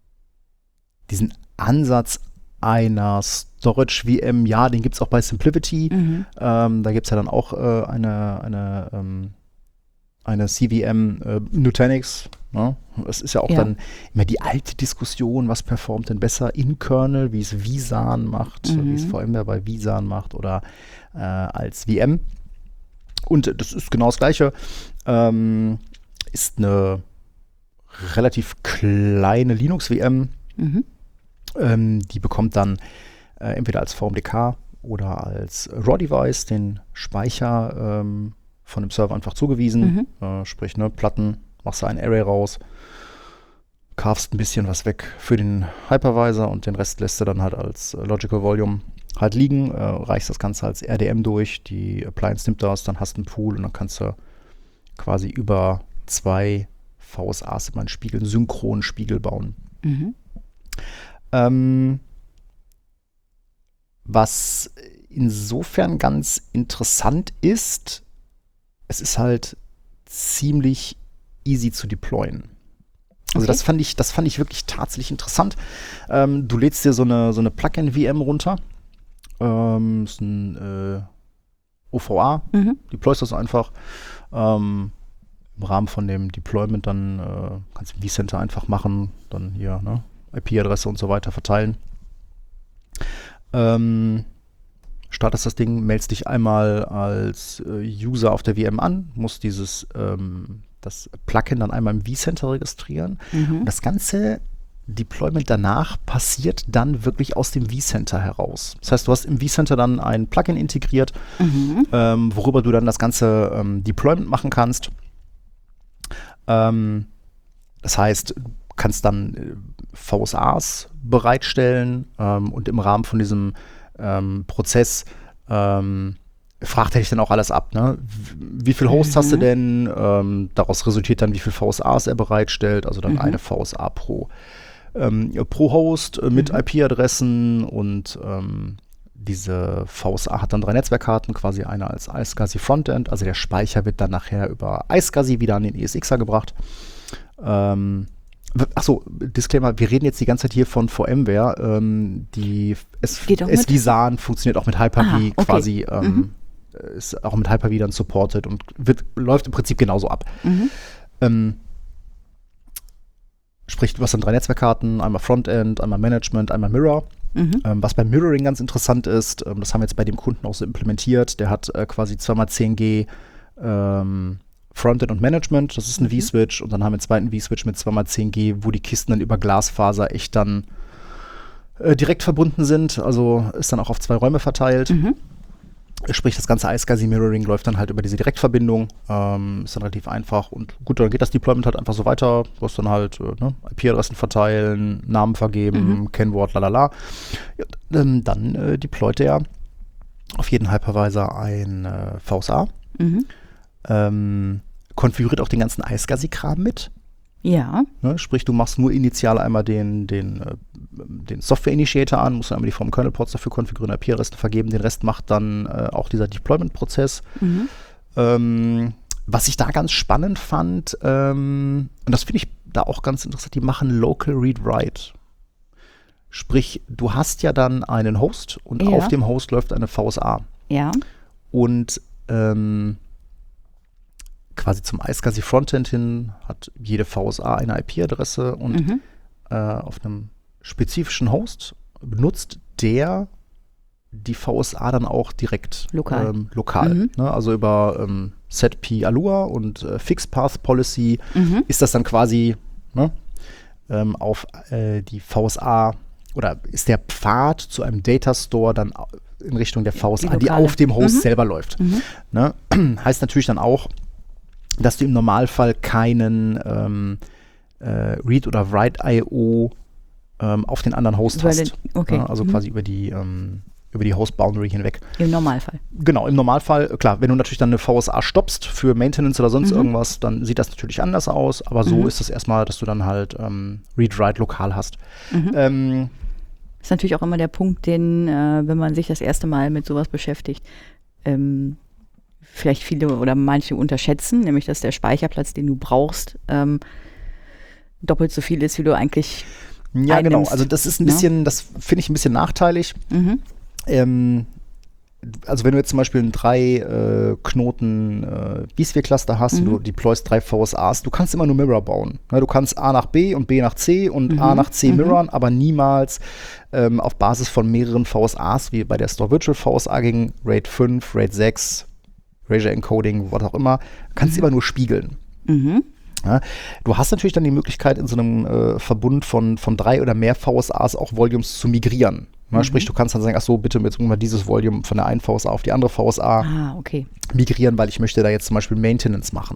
[SPEAKER 1] diesen Ansatz einer Storage-V M, ja, den gibt es auch bei Simplivity.
[SPEAKER 2] Mhm.
[SPEAKER 1] Ähm, da gibt es ja dann auch äh, eine, eine, ähm, eine C V M äh, Nutanix. Ne? Es ist ja auch
[SPEAKER 2] Ja.
[SPEAKER 1] dann immer die alte Diskussion, was performt denn besser in Kernel, wie es vSAN macht,
[SPEAKER 2] Mhm.
[SPEAKER 1] wie es VMware bei vSAN macht oder äh, als V M. Und das ist genau das Gleiche. Ähm, ist eine relativ kleine Linux-V M.
[SPEAKER 2] Mhm.
[SPEAKER 1] Ähm, die bekommt dann äh, entweder als V M D K oder als RAW-Device den Speicher ähm, von dem Server einfach zugewiesen.
[SPEAKER 2] Mhm.
[SPEAKER 1] Äh, sprich, ne, Platten, machst du ein Array raus, carvest ein bisschen was weg für den Hypervisor und den Rest lässt du dann halt als äh, Logical Volume halt liegen, äh, reichst das Ganze als R D M durch, die Appliance nimmt das, dann hast du einen Pool und dann kannst du quasi über zwei V S As immer einen Spiegel, einen synchronen Spiegel bauen.
[SPEAKER 2] Mhm.
[SPEAKER 1] Ähm, was insofern ganz interessant ist, es ist halt ziemlich easy zu deployen. Also
[SPEAKER 2] Okay.
[SPEAKER 1] das fand ich, das fand ich wirklich tatsächlich interessant. Ähm, du lädst dir so eine, so eine Plugin-V M runter. Ähm, ist ein äh, O V A,
[SPEAKER 2] Mhm.
[SPEAKER 1] deployst das einfach. Ähm, Im Rahmen von dem Deployment dann äh, kannst du vCenter einfach machen, dann hier ne, I P-Adresse und so weiter verteilen. Ähm, startest das Ding, meldest dich einmal als äh, User auf der V M an, musst dieses ähm, das Plugin dann einmal im vCenter registrieren.
[SPEAKER 2] Mhm.
[SPEAKER 1] Und das ganze Deployment danach passiert dann wirklich aus dem vCenter heraus. Das heißt, du hast im vCenter dann ein Plugin integriert,
[SPEAKER 2] Mhm.
[SPEAKER 1] ähm, worüber du dann das ganze ähm, Deployment machen kannst. Ähm, das heißt, du kannst dann äh, V S As bereitstellen ähm, und im Rahmen von diesem ähm, Prozess ähm, fragt er dich dann auch alles ab. Ne? Wie viel Hosts
[SPEAKER 2] Mhm.
[SPEAKER 1] hast du denn? Ähm, daraus resultiert dann, wie viel V S As er bereitstellt, also dann
[SPEAKER 2] Mhm.
[SPEAKER 1] eine V S A pro, ähm, pro Host äh, mit
[SPEAKER 2] Mhm.
[SPEAKER 1] I P-Adressen und ähm, diese V S A hat dann drei Netzwerkkarten, quasi eine als iSCSI Frontend, also der Speicher wird dann nachher über iSCSI wieder an den E S Xer gebracht. Ähm, Achso, Disclaimer, wir reden jetzt die ganze Zeit hier von VMware. Ähm, die S-
[SPEAKER 2] Geht auch mit?
[SPEAKER 1] S D S A N funktioniert auch mit Hyper-V
[SPEAKER 2] Aha, okay.
[SPEAKER 1] quasi, ähm,
[SPEAKER 2] Mhm.
[SPEAKER 1] ist auch mit Hyper-V dann supported und wird, läuft im Prinzip genauso ab.
[SPEAKER 2] Mhm.
[SPEAKER 1] Ähm, sprich, du hast dann drei Netzwerkkarten, einmal Frontend, einmal Management, einmal Mirror.
[SPEAKER 2] Mhm.
[SPEAKER 1] Ähm, was beim Mirroring ganz interessant ist, ähm, das haben wir jetzt bei dem Kunden auch so implementiert, der hat äh, quasi zwei mal zehn G ähm, Frontend und Management, das ist ein
[SPEAKER 2] Mhm.
[SPEAKER 1] vSwitch und dann haben wir einen zweiten vSwitch mit zwei mal zehn G, wo die Kisten dann über Glasfaser echt dann äh, direkt verbunden sind, also ist dann auch auf zwei Räume verteilt.
[SPEAKER 2] Mhm.
[SPEAKER 1] Sprich, das ganze iSCSI Mirroring läuft dann halt über diese Direktverbindung. Ähm, ist dann relativ einfach. Und gut, dann geht das Deployment halt einfach so weiter. Du hast dann halt äh, ne, I P-Adressen verteilen, Namen vergeben,
[SPEAKER 2] Mhm.
[SPEAKER 1] Kennwort, lalala. Ja, ähm, dann äh, deployt er auf jeden Hypervisor ein äh, V S A.
[SPEAKER 2] Mhm.
[SPEAKER 1] Ähm, konfiguriert auch den ganzen iSCSI-Kram mit.
[SPEAKER 2] Ja.
[SPEAKER 1] Ne? Sprich, du machst nur initial einmal den, den, äh, den Software-Initiator an, musst dann einmal die vom Kernel-Ports dafür konfigurieren, I P-Adressen vergeben. Den Rest macht dann äh, auch dieser Deployment-Prozess.
[SPEAKER 2] Mhm.
[SPEAKER 1] Ähm, was ich da ganz spannend fand, ähm, und das finde ich da auch ganz interessant, die machen Local Read-Write. Sprich, du hast ja dann einen Host und
[SPEAKER 2] Ja.
[SPEAKER 1] auf dem Host läuft eine V S A.
[SPEAKER 2] Ja.
[SPEAKER 1] Und ähm, quasi zum iSCSI Frontend hin hat jede V S A eine I P-Adresse und
[SPEAKER 2] Mhm.
[SPEAKER 1] äh, auf einem spezifischen Host benutzt der die V S A dann auch direkt
[SPEAKER 2] Lokal.
[SPEAKER 1] Ähm, lokal
[SPEAKER 2] Mhm.
[SPEAKER 1] ne? Also über ähm, setp Allure und äh, Fixed Path Policy
[SPEAKER 2] Mhm.
[SPEAKER 1] ist das dann quasi ne, ähm, auf äh, die V S A oder ist der Pfad zu einem Data Store dann au- in Richtung der V S A,
[SPEAKER 2] Die
[SPEAKER 1] die,
[SPEAKER 2] lokale.
[SPEAKER 1] auf dem Host
[SPEAKER 2] Mhm.
[SPEAKER 1] selber läuft.
[SPEAKER 2] Mhm.
[SPEAKER 1] Ne? Heißt natürlich dann auch, dass du im Normalfall keinen ähm, äh, Read- oder Write-I O ähm, auf den anderen Host
[SPEAKER 2] Über
[SPEAKER 1] hast.
[SPEAKER 2] den- okay.
[SPEAKER 1] Ja, also
[SPEAKER 2] Mhm.
[SPEAKER 1] quasi über die, ähm, über die Host-Boundary hinweg.
[SPEAKER 2] Im Normalfall.
[SPEAKER 1] Genau, im Normalfall, äh, klar, wenn du natürlich dann eine V S A stoppst für Maintenance oder sonst
[SPEAKER 2] Mhm.
[SPEAKER 1] irgendwas, dann sieht das natürlich anders aus, aber so
[SPEAKER 2] Mhm.
[SPEAKER 1] ist es erstmal, dass du dann halt ähm, Read-Write lokal hast.
[SPEAKER 2] Mhm.
[SPEAKER 1] Ähm,
[SPEAKER 2] Ist natürlich auch immer der Punkt, den, äh, wenn man sich das erste Mal mit sowas beschäftigt, ähm, vielleicht viele oder manche unterschätzen, nämlich dass der Speicherplatz, den du brauchst, ähm, doppelt so viel ist, wie du eigentlich
[SPEAKER 1] ja, genau,
[SPEAKER 2] einnimmst,
[SPEAKER 1] also das ist ein
[SPEAKER 2] ne?
[SPEAKER 1] bisschen, das finde ich ein bisschen nachteilig.
[SPEAKER 2] Mhm.
[SPEAKER 1] Ähm, also wenn du jetzt zum Beispiel einen drei äh, Knoten äh, vSphere-Cluster hast und
[SPEAKER 2] Mhm.
[SPEAKER 1] du deployst drei V S As, du kannst immer nur Mirror bauen. Ne, du kannst A nach B und B nach C und
[SPEAKER 2] Mhm.
[SPEAKER 1] A nach C
[SPEAKER 2] Mhm.
[SPEAKER 1] mirrorn, aber niemals ähm, auf Basis von mehreren V S As, wie bei der Store Virtual V S A ging, RAID fünf, RAID sechs, Erasure Encoding, was auch immer, kannst
[SPEAKER 2] Mhm.
[SPEAKER 1] immer nur spiegeln.
[SPEAKER 2] Mhm.
[SPEAKER 1] Ja, du hast natürlich dann die Möglichkeit, in so einem äh, Verbund von, von drei oder mehr V S As auch Volumes zu migrieren. Ja,
[SPEAKER 2] Mhm.
[SPEAKER 1] Sprich, du kannst dann sagen, ach so, bitte jetzt mal dieses Volume von der einen V S A auf die andere V S A
[SPEAKER 2] Ah, okay.
[SPEAKER 1] migrieren, weil ich möchte da jetzt zum Beispiel Maintenance machen.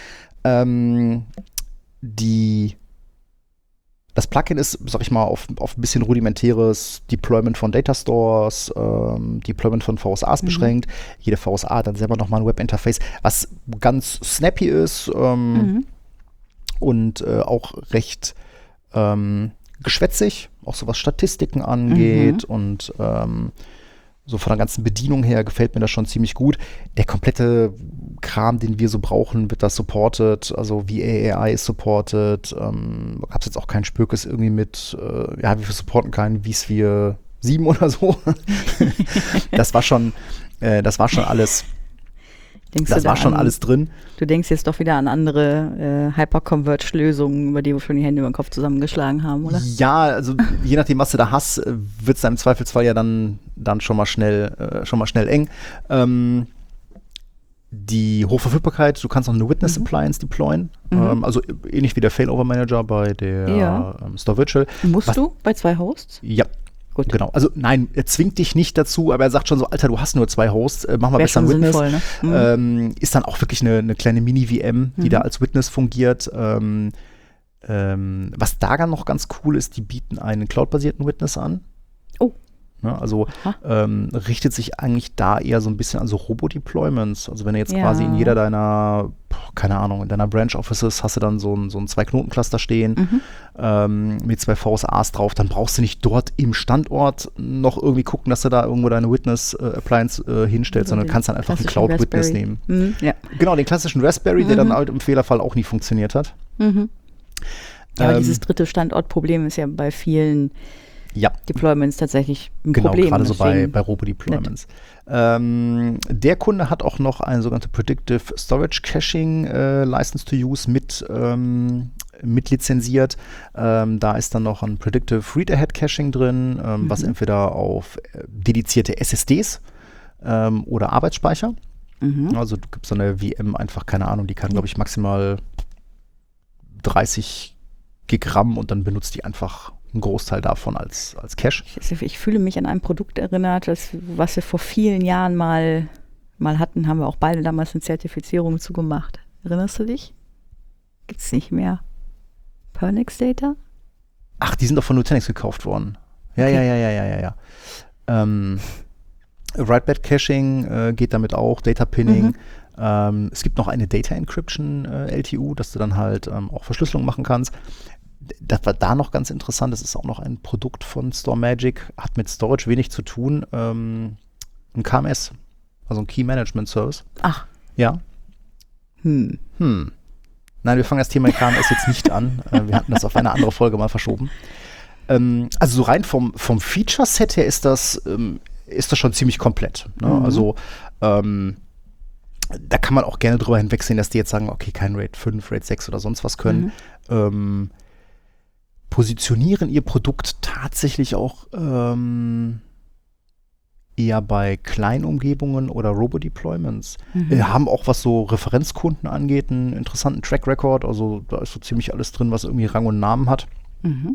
[SPEAKER 1] Ähm, die, das Plugin ist, sag ich mal, auf, auf ein bisschen rudimentäres Deployment von Data Stores, ähm, Deployment von V S As
[SPEAKER 2] Mhm.
[SPEAKER 1] beschränkt. Jede V S A hat dann selber nochmal ein Webinterface, was ganz snappy ist ähm,
[SPEAKER 2] Mhm.
[SPEAKER 1] und äh, auch recht ähm, geschwätzig, auch so was Statistiken angeht
[SPEAKER 2] Mhm.
[SPEAKER 1] und ähm, so von der ganzen Bedienung her gefällt mir das schon ziemlich gut. Der komplette Kram, den wir so brauchen, wird da supported. Also V A A I ist supported. Ähm, Gab es jetzt auch keinen Spökes irgendwie mit, äh, ja, wir supporten keinen vSphere sieben oder so. Das war schon, äh, das war schon alles
[SPEAKER 2] Denkst
[SPEAKER 1] das
[SPEAKER 2] du
[SPEAKER 1] war
[SPEAKER 2] da
[SPEAKER 1] schon
[SPEAKER 2] an,
[SPEAKER 1] alles drin.
[SPEAKER 2] Du denkst jetzt doch wieder an andere äh, Hyper-Converge-Lösungen, über die wir schon die Hände über den Kopf zusammengeschlagen haben, oder?
[SPEAKER 1] Ja, also je nachdem, was du da hast, wird es im Zweifelsfall ja dann, dann schon mal schnell, äh, schon mal schnell eng. Ähm, die Hochverfügbarkeit, du kannst auch eine Witness mhm. Appliance deployen, mhm. ähm, also ähnlich wie der Failover Manager bei der
[SPEAKER 2] ja.
[SPEAKER 1] ähm, Store Virtual.
[SPEAKER 2] Musst
[SPEAKER 1] was,
[SPEAKER 2] du bei zwei Hosts?
[SPEAKER 1] Ja. Gut. Genau, also nein, er zwingt dich nicht dazu, aber er sagt schon so, Alter, du hast nur zwei Hosts, äh, mach mal Wär besser ein Witness. Sinnvoll, ne? mhm. ähm, ist dann auch wirklich eine, eine kleine Mini-V M, die mhm. da als Witness fungiert. Ähm, ähm, was da dann noch ganz cool ist, die bieten einen cloud-basierten Witness an.
[SPEAKER 2] Oh.
[SPEAKER 1] Ne, also ähm, richtet sich eigentlich da eher so ein bisschen an so Robo-Deployments. Also wenn du jetzt ja. quasi in jeder deiner, keine Ahnung, in deiner Branch-Offices hast du dann so ein, so ein Zwei-Knoten-Cluster stehen mhm. ähm, mit zwei V S As drauf, dann brauchst du nicht dort im Standort noch irgendwie gucken, dass du da irgendwo deine Witness-Appliance äh, hinstellst, also sondern kannst dann einfach einen Cloud-Witness nehmen.
[SPEAKER 2] Mhm. Ja.
[SPEAKER 1] Genau, den klassischen Raspberry,
[SPEAKER 2] mhm.
[SPEAKER 1] der dann halt im Fehlerfall auch nie funktioniert hat.
[SPEAKER 2] Mhm. Ja, aber ähm, dieses dritte Standortproblem ist ja bei vielen Ja. Deployments tatsächlich ein
[SPEAKER 1] genau,
[SPEAKER 2] Problem.
[SPEAKER 1] Genau, gerade so bei, bei Robo-Deployments. Ähm, der Kunde hat auch noch eine sogenannte Predictive Storage Caching äh, License to Use mit, ähm, mit lizenziert. Ähm, da ist dann noch ein Predictive Read-Ahead Caching drin, ähm, mhm. was entweder auf äh, dedizierte S S Ds ähm, oder Arbeitsspeicher. Mhm. Also du gibst so eine V M einfach, keine Ahnung, die kann, glaube ich, maximal dreißig Gigramm und dann benutzt die einfach einen Großteil davon als, als Cache.
[SPEAKER 2] Ich, ich fühle mich an ein Produkt erinnert, das, was wir vor vielen Jahren mal, mal hatten, haben wir auch beide damals eine Zertifizierung zugemacht. Erinnerst du dich? Gibt es nicht mehr. Pernix Data?
[SPEAKER 1] Ach, die sind doch von Nutanix gekauft worden. Ja, okay. ja, ja, ja, ja, ja, ja. Ähm, Write-Back Caching äh, geht damit auch, Data Pinning. Mhm. Ähm, es gibt noch eine Data Encryption äh, L T U, dass du dann halt ähm, auch Verschlüsselung machen kannst. Das war da noch ganz interessant, das ist auch noch ein Produkt von StoreMagic, hat mit Storage wenig zu tun, ähm, ein K M S, also ein Key Management Service.
[SPEAKER 2] Ach.
[SPEAKER 1] Ja.
[SPEAKER 2] Hm.
[SPEAKER 1] Hm. Nein, wir fangen das Thema K M S jetzt nicht an, äh, wir hatten das auf eine andere Folge mal verschoben. Ähm, also so rein vom, vom Feature-Set her ist das, ähm, ist das schon ziemlich komplett. Ne? Mhm. Also ähm, da kann man auch gerne drüber hinwegsehen, dass die jetzt sagen, okay, kein RAID fünf, RAID sechs oder sonst was können. Mhm. Ähm, positionieren ihr Produkt tatsächlich auch ähm, eher bei Kleinumgebungen oder Robo-Deployments. Mhm. Wir haben auch, was so Referenzkunden angeht, einen interessanten Track-Record. Also da ist so ziemlich alles drin, was irgendwie Rang und Namen hat. Mhm.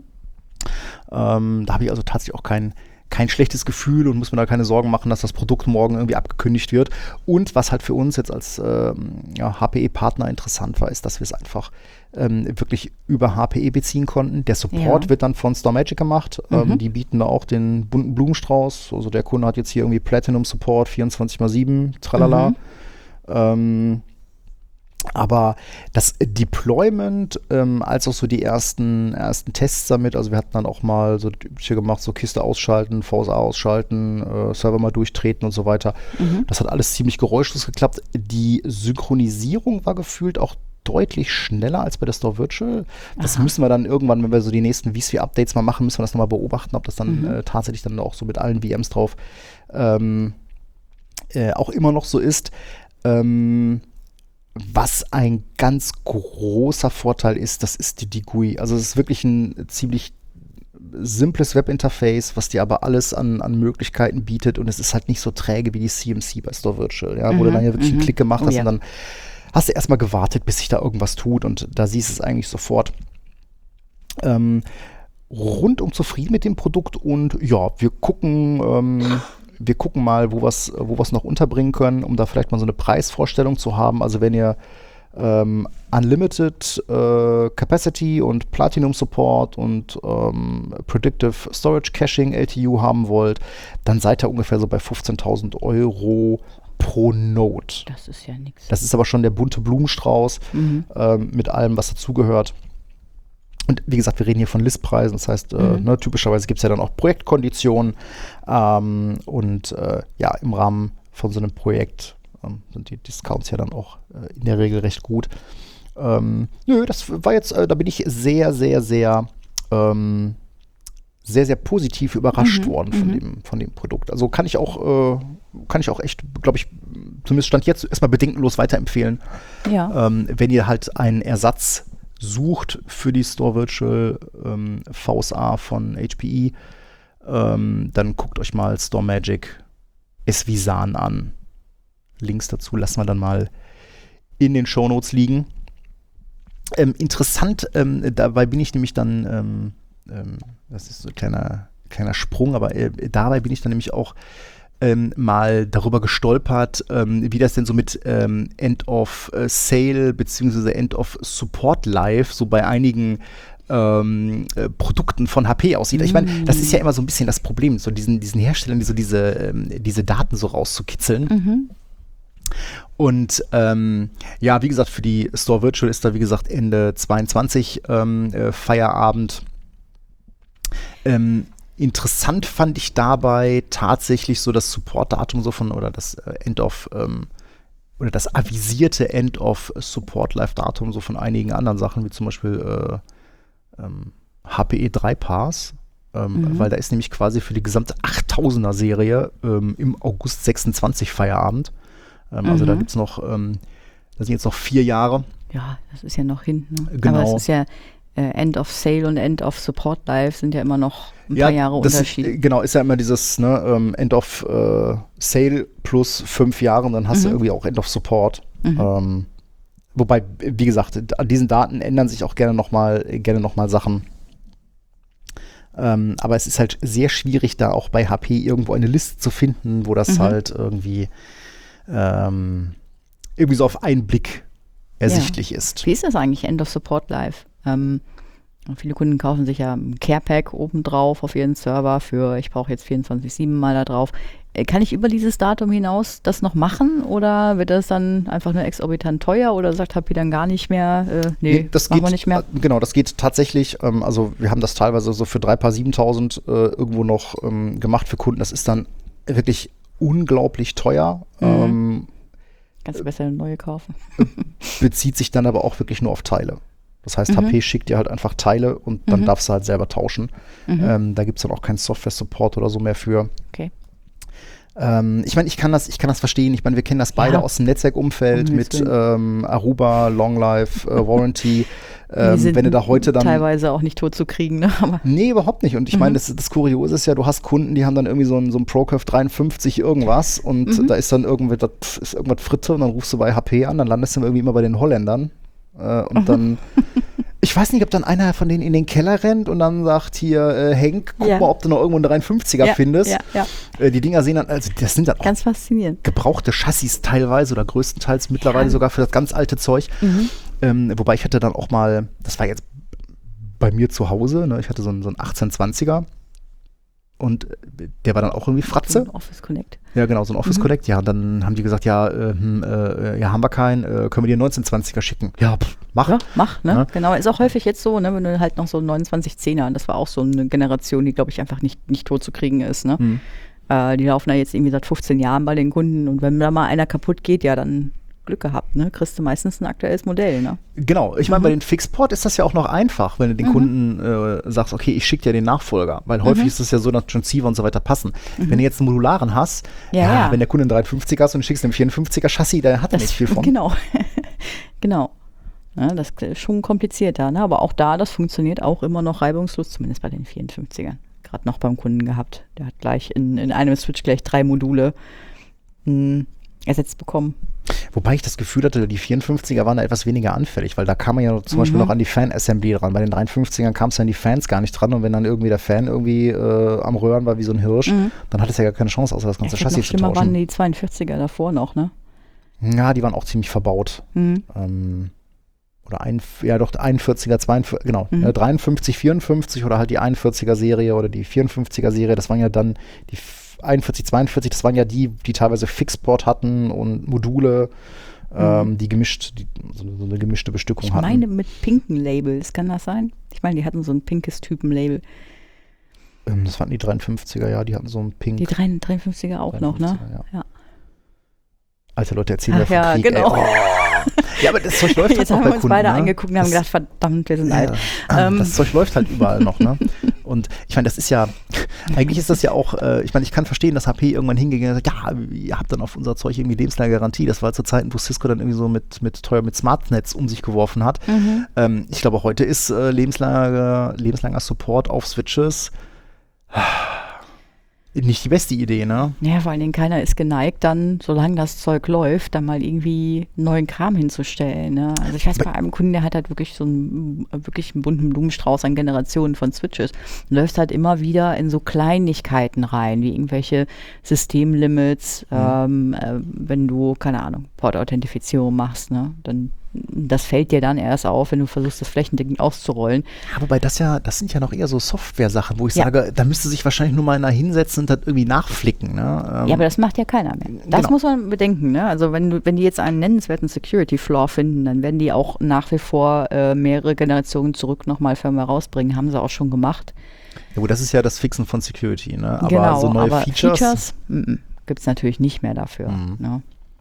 [SPEAKER 1] Ähm, da habe ich also tatsächlich auch kein kein schlechtes Gefühl und muss mir da keine Sorgen machen, dass das Produkt morgen irgendwie abgekündigt wird. Und was halt für uns jetzt als ähm, ja, H P E-Partner interessant war, ist, dass wir es einfach ähm, wirklich über H P E beziehen konnten. Der Support ja. wird dann von StoreMagic gemacht. Mhm. Ähm, die bieten da auch den bunten Blumenstrauß. Also der Kunde hat jetzt hier irgendwie Platinum Support vierundzwanzig mal sieben, tralala. Mhm. Ähm, Aber das Deployment, ähm, als auch so die ersten, ersten Tests damit, also wir hatten dann auch mal so hier gemacht, so Kiste ausschalten, V S A ausschalten, äh, Server mal durchtreten und so weiter. Mhm. Das hat alles ziemlich geräuschlos geklappt. Die Synchronisierung war gefühlt auch deutlich schneller als bei der Store Virtual. Das Aha. müssen wir dann irgendwann, wenn wir so die nächsten vSphere-Updates mal machen, müssen wir das nochmal beobachten, ob das dann mhm. äh, tatsächlich dann auch so mit allen V Ms drauf ähm, äh, auch immer noch so ist. Ähm, Was ein ganz großer Vorteil ist, das ist die, die G U I. Also es ist wirklich ein ziemlich simples Webinterface, was dir aber alles an, an Möglichkeiten bietet und es ist halt nicht so träge wie die C M C bei Store Virtual, ja, mhm, wo du dann ja wirklich mhm. einen Klick gemacht hast oh, ja. und dann hast du erstmal gewartet, bis sich da irgendwas tut und da siehst du es eigentlich sofort. Ähm, rundum zufrieden mit dem Produkt und ja, wir gucken ähm, Wir gucken mal, wo wir es wo wir's noch unterbringen können, um da vielleicht mal so eine Preisvorstellung zu haben. Also wenn ihr ähm, Unlimited äh, Capacity und Platinum Support und ähm, Predictive Storage Caching L T U haben wollt, dann seid ihr ungefähr so bei fünfzehntausend Euro pro Node.
[SPEAKER 2] Das ist ja nichts.
[SPEAKER 1] Das ist aber schon der bunte Blumenstrauß mhm. ähm, mit allem, was dazugehört. Und wie gesagt, wir reden hier von Listpreisen, das heißt, mhm. äh, ne, typischerweise gibt es ja dann auch Projektkonditionen ähm, und äh, ja, im Rahmen von so einem Projekt ähm, sind die Discounts ja dann auch äh, in der Regel recht gut. Ähm, nö, das war jetzt, äh, da bin ich sehr, sehr, sehr, ähm, sehr, sehr positiv überrascht mhm. worden von, mhm. dem, von dem Produkt. Also kann ich auch, äh, kann ich auch echt, glaube ich, zumindest Stand jetzt erstmal bedenkenlos weiterempfehlen.
[SPEAKER 2] Ja.
[SPEAKER 1] Ähm, wenn ihr halt einen Ersatz sucht für die Store Virtual ähm, V S A von H P E, ähm, dann guckt euch mal StoreMagic S-Visan an. Links dazu lassen wir dann mal in den Shownotes liegen. Ähm, interessant, ähm, dabei bin ich nämlich dann, ähm, ähm, das ist so ein kleiner, kleiner Sprung, aber äh, dabei bin ich dann nämlich auch ähm, mal darüber gestolpert, ähm, wie das denn so mit ähm, End of äh, Sale bzw. End of Support Live so bei einigen ähm, äh, Produkten von H P aussieht. Mm. Ich meine, das ist ja immer so ein bisschen das Problem, so diesen, diesen Herstellern, die so diese, ähm, diese Daten so rauszukitzeln. Mhm. Und ähm, ja, wie gesagt, für die Store Virtual ist da, wie gesagt, Ende zweiundzwanzig ähm, äh, Feierabend. Ähm, interessant fand ich dabei tatsächlich so das Support-Datum so von, oder das äh, End of, ähm, oder das avisierte End of Support Live-Datum so von einigen anderen Sachen, wie zum Beispiel äh, ähm, H P E drei Pass. Ähm, mhm. Weil da ist nämlich quasi für die gesamte achttausender-Serie ähm, im August sechsundzwanzig Feierabend. Ähm, mhm. Also da gibt es noch, ähm, da sind jetzt noch vier Jahre.
[SPEAKER 2] Ja, das ist ja noch hinten. Ne?
[SPEAKER 1] Genau.
[SPEAKER 2] Aber es ist ja äh, End of Sale und End of Support Live sind ja immer noch ein ja, paar Jahre
[SPEAKER 1] das
[SPEAKER 2] Unterschied.
[SPEAKER 1] Ist, genau, ist ja immer dieses ne, ähm, End of äh, Sale plus fünf Jahre und dann hast mhm. du irgendwie auch End of Support. Mhm. Ähm, wobei, wie gesagt, an diesen Daten ändern sich auch gerne nochmal gerne noch mal Sachen. Ähm, aber es ist halt sehr schwierig, da auch bei H P irgendwo eine Liste zu finden, wo das mhm. halt irgendwie ähm, irgendwie so auf einen Blick ersichtlich ja. ist.
[SPEAKER 2] Wie ist das eigentlich, End of Support Live? Ähm, viele Kunden kaufen sich ja ein Care-Pack obendrauf auf ihren Server für, ich brauche jetzt vierundzwanzig sieben mal da drauf. Äh, kann ich über dieses Datum hinaus das noch machen oder wird das dann einfach nur exorbitant teuer oder sagt H P dann gar nicht mehr, äh, nee,
[SPEAKER 1] das
[SPEAKER 2] machen
[SPEAKER 1] geht,
[SPEAKER 2] wir nicht mehr?
[SPEAKER 1] Genau, das geht tatsächlich, ähm, also wir haben das teilweise so für drei Paar siebentausend äh, irgendwo noch ähm, gemacht für Kunden. Das ist dann wirklich unglaublich teuer. Mhm. Ähm,
[SPEAKER 2] Kannst du besser eine neue kaufen.
[SPEAKER 1] Bezieht sich dann aber auch wirklich nur auf Teile. Das heißt, mhm. H P schickt dir halt einfach Teile und dann mhm. darfst du halt selber tauschen. Mhm. Ähm, da gibt es dann auch keinen Software-Support oder so mehr für.
[SPEAKER 2] Okay.
[SPEAKER 1] Ähm, ich meine, ich kann das, ich kann das verstehen. Ich meine, wir kennen das beide ja. aus dem Netzwerkumfeld um mit ähm, Aruba, Long Life, äh, Warranty. ähm, wenn du da heute dann
[SPEAKER 2] teilweise auch nicht tot zu kriegen, ne? Aber
[SPEAKER 1] nee, überhaupt nicht. Und ich meine, mhm. das, das Kuriose ist ja, du hast Kunden, die haben dann irgendwie so ein, so ein ProCurve dreiundfünfzig irgendwas und mhm. da ist dann irgendwie, das ist irgendwas Fritte und dann rufst du bei H P an, dann landest du irgendwie immer bei den Holländern äh, und mhm. dann ich weiß nicht, ob dann einer von denen in den Keller rennt und dann sagt hier, äh, Henk, guck ja. mal, ob du noch irgendwo einen dreiundfünfziger
[SPEAKER 2] ja,
[SPEAKER 1] findest.
[SPEAKER 2] Ja, ja.
[SPEAKER 1] Äh, die Dinger sehen dann, also das sind dann auch
[SPEAKER 2] ganz faszinierend.
[SPEAKER 1] Gebrauchte Chassis teilweise oder größtenteils mittlerweile ja. sogar für das ganz alte Zeug. Mhm. Ähm, wobei ich hatte dann auch mal, das war jetzt bei mir zu Hause, ne, ich hatte so einen, so einen achtzehn zwanziger und der war dann auch irgendwie Fratze.
[SPEAKER 2] So ein Office Connect.
[SPEAKER 1] Ja, genau, so ein Office mhm. Connect. Ja, und dann haben die gesagt, ja, äh, äh, ja, haben wir keinen, äh, können wir dir einen neunzehn zwanziger schicken? Ja, pff, mach.
[SPEAKER 2] Ja, mach, ne? Ja. Genau, ist auch häufig jetzt so, ne, wenn du halt noch so einen neunundzwanzig zehner, das war auch so eine Generation, die, glaube ich, einfach nicht, nicht tot zu kriegen ist, ne? Mhm. Äh, die laufen da jetzt irgendwie seit fünfzehn Jahren bei den Kunden und wenn da mal einer kaputt geht, ja, dann Glück gehabt, ne? Kriegst du meistens ein aktuelles Modell, ne?
[SPEAKER 1] Genau, ich meine, mhm. bei den Fixport ist das ja auch noch einfach, wenn du den mhm. Kunden äh, sagst, okay, ich schicke dir den Nachfolger, weil mhm. häufig ist es ja so, dass Transceiver und so weiter passen. Mhm. Wenn du jetzt einen modularen hast, ja, ja, ja. wenn der Kunde einen dreiundfünfziger hast und du schickst einen vierundfünfziger Chassis, da hat er nicht viel von.
[SPEAKER 2] Genau, genau. Ja, das ist schon komplizierter, ne? Aber auch da, das funktioniert auch immer noch reibungslos, zumindest bei den vierundfünfzigern. Gerade noch beim Kunden gehabt. Der hat gleich in, in einem Switch gleich drei Module mh, ersetzt bekommen.
[SPEAKER 1] Wobei ich das Gefühl hatte, die vierundfünfziger waren da etwas weniger anfällig, weil da kam man ja zum mhm. Beispiel noch an die Fan-Assembly dran. Bei den dreiundfünfzigern kam es ja an die Fans gar nicht dran und wenn dann irgendwie der Fan irgendwie äh, am Röhren war wie so ein Hirsch, mhm. dann hat es ja gar keine Chance, außer das ganze ja, Chassis zu tauschen.
[SPEAKER 2] Waren die zweiundvierziger davor noch, ne?
[SPEAKER 1] Ja, die waren auch ziemlich verbaut. Mhm. Ähm, oder ein, ja doch, einundvierziger, zweiundvierziger, genau, mhm. äh, dreiundfünfzig, vierundfünfzig oder halt die einundvierziger Serie oder die vierundfünfziger Serie, das waren ja dann die einundvierzig, zweiundvierzig, das waren ja die, die teilweise Fixport hatten und Module, mhm. ähm, die gemischt, die, so, so eine gemischte Bestückung hatten.
[SPEAKER 2] Ich meine mit pinken Labels, kann das sein? Ich meine, die hatten so ein pinkes Typenlabel.
[SPEAKER 1] Ähm, das waren die dreiundfünfziger, ja, die hatten so ein pink.
[SPEAKER 2] Die dreiundfünfziger auch noch, ne?
[SPEAKER 1] Ja. Ja. Alte Leute erzählen
[SPEAKER 2] Ach, ja,
[SPEAKER 1] Krieg,
[SPEAKER 2] genau.
[SPEAKER 1] ey. Oh. Ja, aber das Zeug läuft halt
[SPEAKER 2] Jetzt
[SPEAKER 1] noch
[SPEAKER 2] haben
[SPEAKER 1] bei
[SPEAKER 2] wir uns
[SPEAKER 1] Kunden,
[SPEAKER 2] beide
[SPEAKER 1] ne?
[SPEAKER 2] angeguckt und haben
[SPEAKER 1] das,
[SPEAKER 2] gedacht, verdammt, wir sind
[SPEAKER 1] ja,
[SPEAKER 2] alt.
[SPEAKER 1] ähm, das
[SPEAKER 2] Ähm.
[SPEAKER 1] Zeug läuft halt überall noch, ne? Und ich meine, das ist ja, eigentlich ist das ja auch, äh, ich meine, ich kann verstehen, dass H P irgendwann hingegangen und sagt, ja, ihr habt dann auf unser Zeug irgendwie lebenslange Garantie. Das war zu Zeiten, wo Cisco dann irgendwie so mit, mit teuer mit Smartnetz um sich geworfen hat.
[SPEAKER 2] Mhm.
[SPEAKER 1] Ähm, ich glaube, heute ist äh, lebenslanger, lebenslanger Support auf Switches nicht die beste Idee, ne?
[SPEAKER 2] Ja, vor allen Dingen keiner ist geneigt, dann, solange das Zeug läuft, dann mal irgendwie neuen Kram hinzustellen. Ne? Also ich weiß, bei einem Kunden, der hat halt wirklich so einen, wirklich einen bunten Blumenstrauß an Generationen von Switches. Und läuft halt immer wieder in so Kleinigkeiten rein, wie irgendwelche Systemlimits, mhm. ähm, äh, wenn du, keine Ahnung, Port-Authentifizierung machst, ne? Dann das fällt dir dann erst auf, wenn du versuchst, das flächendeckend auszurollen.
[SPEAKER 1] Ja, wobei das ja, das sind ja noch eher so Software-Sachen, wo ich
[SPEAKER 2] ja.
[SPEAKER 1] sage, da müsste sich wahrscheinlich nur mal einer hinsetzen und das irgendwie nachflicken. Ne? Ähm,
[SPEAKER 2] ja, aber das macht ja keiner mehr. Das
[SPEAKER 1] genau.
[SPEAKER 2] muss man bedenken. Ne? Also wenn du, wenn die jetzt einen nennenswerten Security-Flaw finden, dann werden die auch nach wie vor äh, mehrere Generationen zurück nochmal Firmware rausbringen. Haben sie auch schon gemacht.
[SPEAKER 1] Ja gut, das ist ja das Fixen von Security. Ne? Aber
[SPEAKER 2] genau,
[SPEAKER 1] so neue
[SPEAKER 2] aber
[SPEAKER 1] Features,
[SPEAKER 2] Features gibt es natürlich nicht mehr dafür.
[SPEAKER 1] Mhm.
[SPEAKER 2] Ne?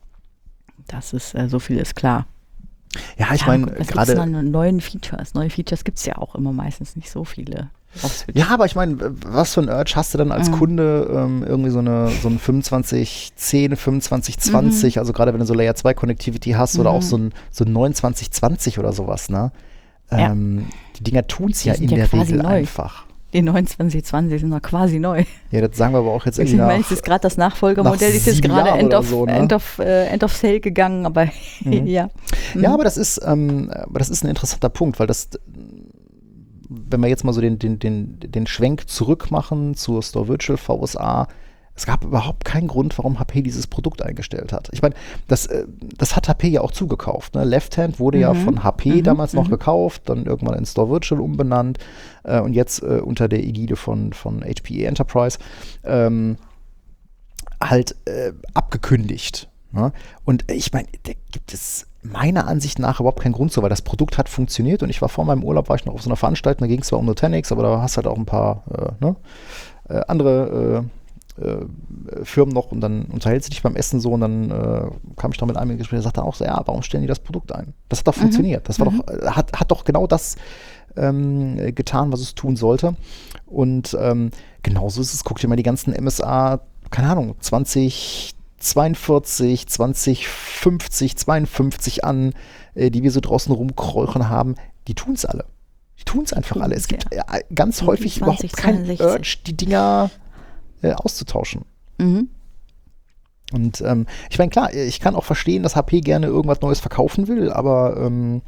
[SPEAKER 2] Das ist, äh, so viel ist klar.
[SPEAKER 1] Ja, ich
[SPEAKER 2] ja,
[SPEAKER 1] meine,
[SPEAKER 2] gerade neuen Features. Neue Features gibt es ja auch immer meistens nicht so viele.
[SPEAKER 1] Ja, aber ich meine, was für ein Urge hast du dann als mhm. Kunde ähm, irgendwie so eine so ein fünfundzwanzig zehn, fünfundzwanzig zwanzig, mhm. also gerade wenn du so Layer zwei Connectivity hast mhm. oder auch so ein, so ein neunundzwanzig zwanzig oder sowas, ne? Ähm, ja. Die Dinger tun es ja in ja der Regel neu. Einfach.
[SPEAKER 2] Die neunundzwanzig zwanzig sind noch quasi neu.
[SPEAKER 1] Ja, das sagen wir aber auch jetzt irgendwie
[SPEAKER 2] nach... Ich
[SPEAKER 1] meine,
[SPEAKER 2] es ist gerade das Nachfolgermodell, ist jetzt gerade End, so, ne? End, of, äh, End of Sale gegangen, aber
[SPEAKER 1] mhm.
[SPEAKER 2] ja.
[SPEAKER 1] Mhm. Ja, aber das ist, ähm, aber das ist ein interessanter Punkt, weil das, wenn wir jetzt mal so den, den, den, den Schwenk zurück machen zur Store Virtual V S A, es gab überhaupt keinen Grund, warum H P dieses Produkt eingestellt hat. Ich meine, das, das hat H P ja auch zugekauft. Ne? Left Hand wurde mhm. ja von H P mhm. damals noch mhm. gekauft, dann irgendwann in Store Virtual umbenannt äh, und jetzt äh, unter der Ägide von, von H P E Enterprise ähm, halt äh, abgekündigt. Ne? Und ich meine, da gibt es meiner Ansicht nach überhaupt keinen Grund zu, weil das Produkt hat funktioniert und ich war vor meinem Urlaub, war ich noch auf so einer Veranstaltung, da ging es zwar um Nutanix, aber da hast du halt auch ein paar äh, ne? äh, andere äh, Äh, Firmen noch und dann unterhältst du dich beim Essen so und dann äh, kam ich da mit einem in Gespräch, der sagte auch so, ja, warum stellen die das Produkt ein? Das hat doch mhm. funktioniert. Das war mhm. doch, hat, hat doch genau das ähm, getan, was es tun sollte. Und ähm, genauso ist es, guck dir mal die ganzen M S A, keine Ahnung, zwanzig zweiundvierzig, zwanzig fünfzig, zweiundfünfzig an, äh, die wir so draußen rumkräuchen haben, die tun es alle. Die tun es einfach alle. Es gibt äh, ganz häufig überhaupt keinen Urge, die Dinger auszutauschen. Mhm. Und ähm, ich meine, klar, ich kann auch verstehen, dass H P gerne irgendwas Neues verkaufen will, aber ähm,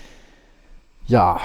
[SPEAKER 1] ja,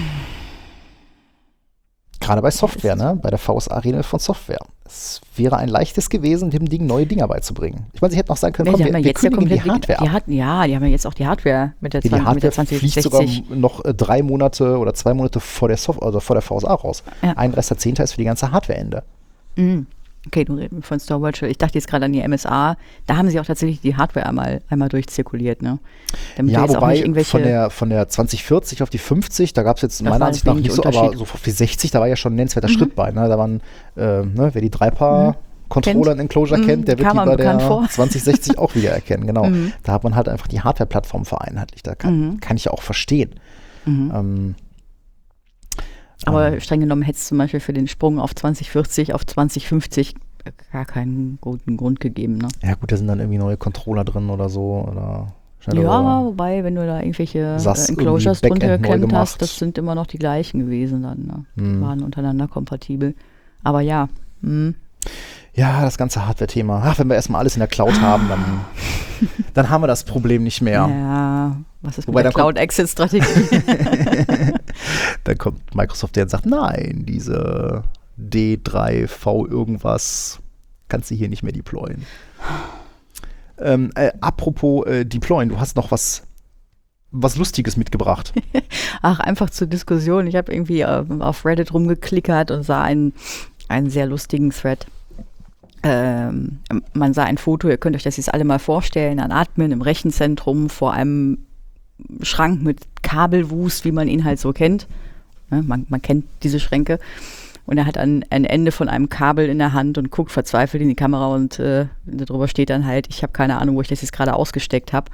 [SPEAKER 1] gerade bei Software, ne? Bei der V S A reden wir von Software. Es wäre ein leichtes gewesen, dem Ding neue Dinger beizubringen. Ich meine, sie hätten auch sagen können,
[SPEAKER 2] nee,
[SPEAKER 1] komm, wir, wir kündigen die Hardware
[SPEAKER 2] die, die Ja, die haben ja jetzt auch die Hardware mit der,
[SPEAKER 1] ja, die Hardware
[SPEAKER 2] zwanzig
[SPEAKER 1] fliegt
[SPEAKER 2] sechzig.
[SPEAKER 1] sogar noch äh, drei Monate oder zwei Monate vor der, Soft- also vor der V S A raus. Ja. einunddreißigster zehnter ist für die ganze Hardware-Ende.
[SPEAKER 2] Mhm. Okay, du redest von Store Virtual. Ich dachte jetzt gerade an die M S A. Da haben sie auch tatsächlich die Hardware einmal, einmal durchzirkuliert, ne? Damit
[SPEAKER 1] ja,
[SPEAKER 2] jetzt
[SPEAKER 1] wobei
[SPEAKER 2] auch nicht irgendwelche
[SPEAKER 1] von der, von der zwanzig vierzig auf die fünfzig, da gab es jetzt meiner Ansicht nach nicht so, aber so auf die sechzig, da war ja schon ein nennenswerter mhm. Schritt bei. Ne? Da waren, äh, ne, wer die drei Paar mhm. Controller in Enclosure mhm. kennt, der wird die bei der vor. zwanzig sechzig auch wieder erkennen. Genau. Mhm. Da hat man halt einfach die Hardware-Plattform vereinheitlicht. Da kann, mhm. kann ich ja auch verstehen. Mhm. Ähm,
[SPEAKER 2] aber ähm, streng genommen hätte es zum Beispiel für den Sprung auf zwanzig vierzig, auf zwanzig fünfzig gar keinen guten Grund gegeben. Ne?
[SPEAKER 1] Ja gut, da sind dann irgendwie neue Controller drin oder so. Oder
[SPEAKER 2] ja, wobei, wenn du da irgendwelche äh, Enclosures drunter geklemmt hast, das sind immer noch die gleichen gewesen dann. Ne? Hm. Waren untereinander kompatibel. Aber ja. Hm.
[SPEAKER 1] Ja, das ganze Hardware-Thema. Ach, wenn wir erstmal alles in der Cloud haben, dann, dann haben wir das Problem nicht mehr.
[SPEAKER 2] Ja, was ist Wobei mit der Cloud-Exit-Strategie?
[SPEAKER 1] Dann kommt Microsoft, der sagt, nein, diese D drei V irgendwas kannst du hier nicht mehr deployen. ähm, äh, apropos äh, deployen, du hast noch was, was Lustiges mitgebracht.
[SPEAKER 2] Ach, einfach zur Diskussion. Ich habe irgendwie äh, auf Reddit rumgeklickert und sah einen, einen sehr lustigen Thread. Ähm, man sah ein Foto, ihr könnt euch das jetzt alle mal vorstellen, ein Admin im Rechenzentrum vor einem Schrank mit Kabelwust, wie man ihn halt so kennt. Ne, man, man kennt diese Schränke. Und er hat ein, ein Ende von einem Kabel in der Hand und guckt verzweifelt in die Kamera und äh, darüber steht dann halt, ich habe keine Ahnung, wo ich das jetzt gerade ausgesteckt habe.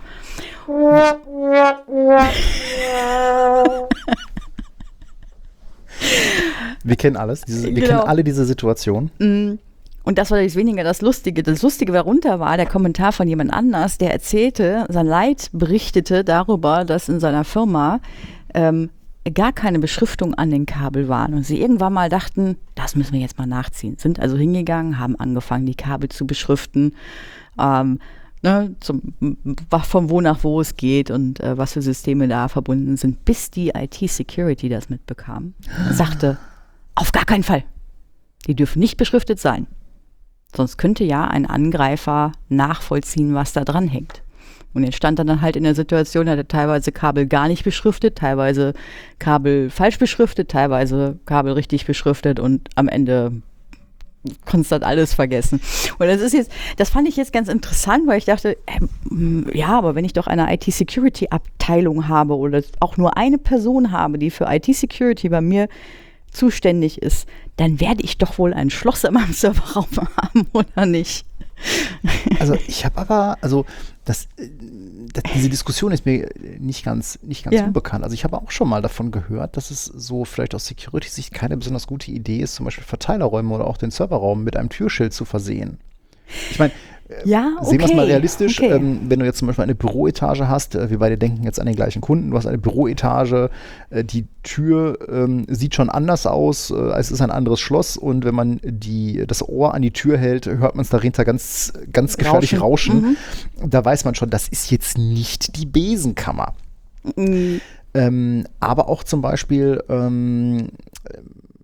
[SPEAKER 1] Wir kennen alles, diese, wir
[SPEAKER 2] Genau.
[SPEAKER 1] kennen alle diese Situation.
[SPEAKER 2] Und das war jetzt weniger das Lustige. Das Lustige darunter war der Kommentar von jemand anders, der erzählte, sein Leid berichtete darüber, dass in seiner Firma ähm, gar keine Beschriftung an den Kabel waren und sie irgendwann mal dachten, das müssen wir jetzt mal nachziehen. Sind also hingegangen, haben angefangen, die Kabel zu beschriften, ähm, ne, zum, von wo nach wo es geht und äh, was für Systeme da verbunden sind, bis die I T-Security das mitbekam. Sagte, auf gar keinen Fall. Die dürfen nicht beschriftet sein. Sonst könnte ja ein Angreifer nachvollziehen, was da dran hängt. Und jetzt stand er dann halt in der Situation, er hatte teilweise Kabel gar nicht beschriftet, teilweise Kabel falsch beschriftet, teilweise Kabel richtig beschriftet und am Ende konstant alles vergessen. Und das ist jetzt, das fand ich jetzt ganz interessant, weil ich dachte, ähm, ja, aber wenn ich doch eine I T-Security-Abteilung habe oder auch nur eine Person habe, die für I T-Security bei mir zuständig ist, dann werde ich doch wohl ein Schloss in meinem Serverraum haben, oder nicht?
[SPEAKER 1] Also ich habe aber, also das, das, diese Diskussion ist mir nicht ganz, nicht ganz
[SPEAKER 2] Ja.
[SPEAKER 1] unbekannt. Also ich habe auch schon mal davon gehört, dass es so vielleicht aus Security-Sicht keine besonders gute Idee ist, zum Beispiel Verteilerräume oder auch den Serverraum mit einem Türschild zu versehen. Ich meine,
[SPEAKER 2] Ja, okay.
[SPEAKER 1] sehen wir es mal realistisch,
[SPEAKER 2] Okay.
[SPEAKER 1] ähm, wenn du jetzt zum Beispiel eine Büroetage hast, äh, wir beide denken jetzt an den gleichen Kunden, du hast eine Büroetage, äh, die Tür ähm, sieht schon anders aus, äh, es ist ein anderes Schloss und wenn man die, das Ohr an die Tür hält, hört man es dahinter ganz, ganz gefährlich rauschen.
[SPEAKER 2] Rauschen.
[SPEAKER 1] Da weiß man schon, das ist jetzt nicht die Besenkammer.
[SPEAKER 2] Mhm.
[SPEAKER 1] Ähm, aber auch zum Beispiel, ähm, äh,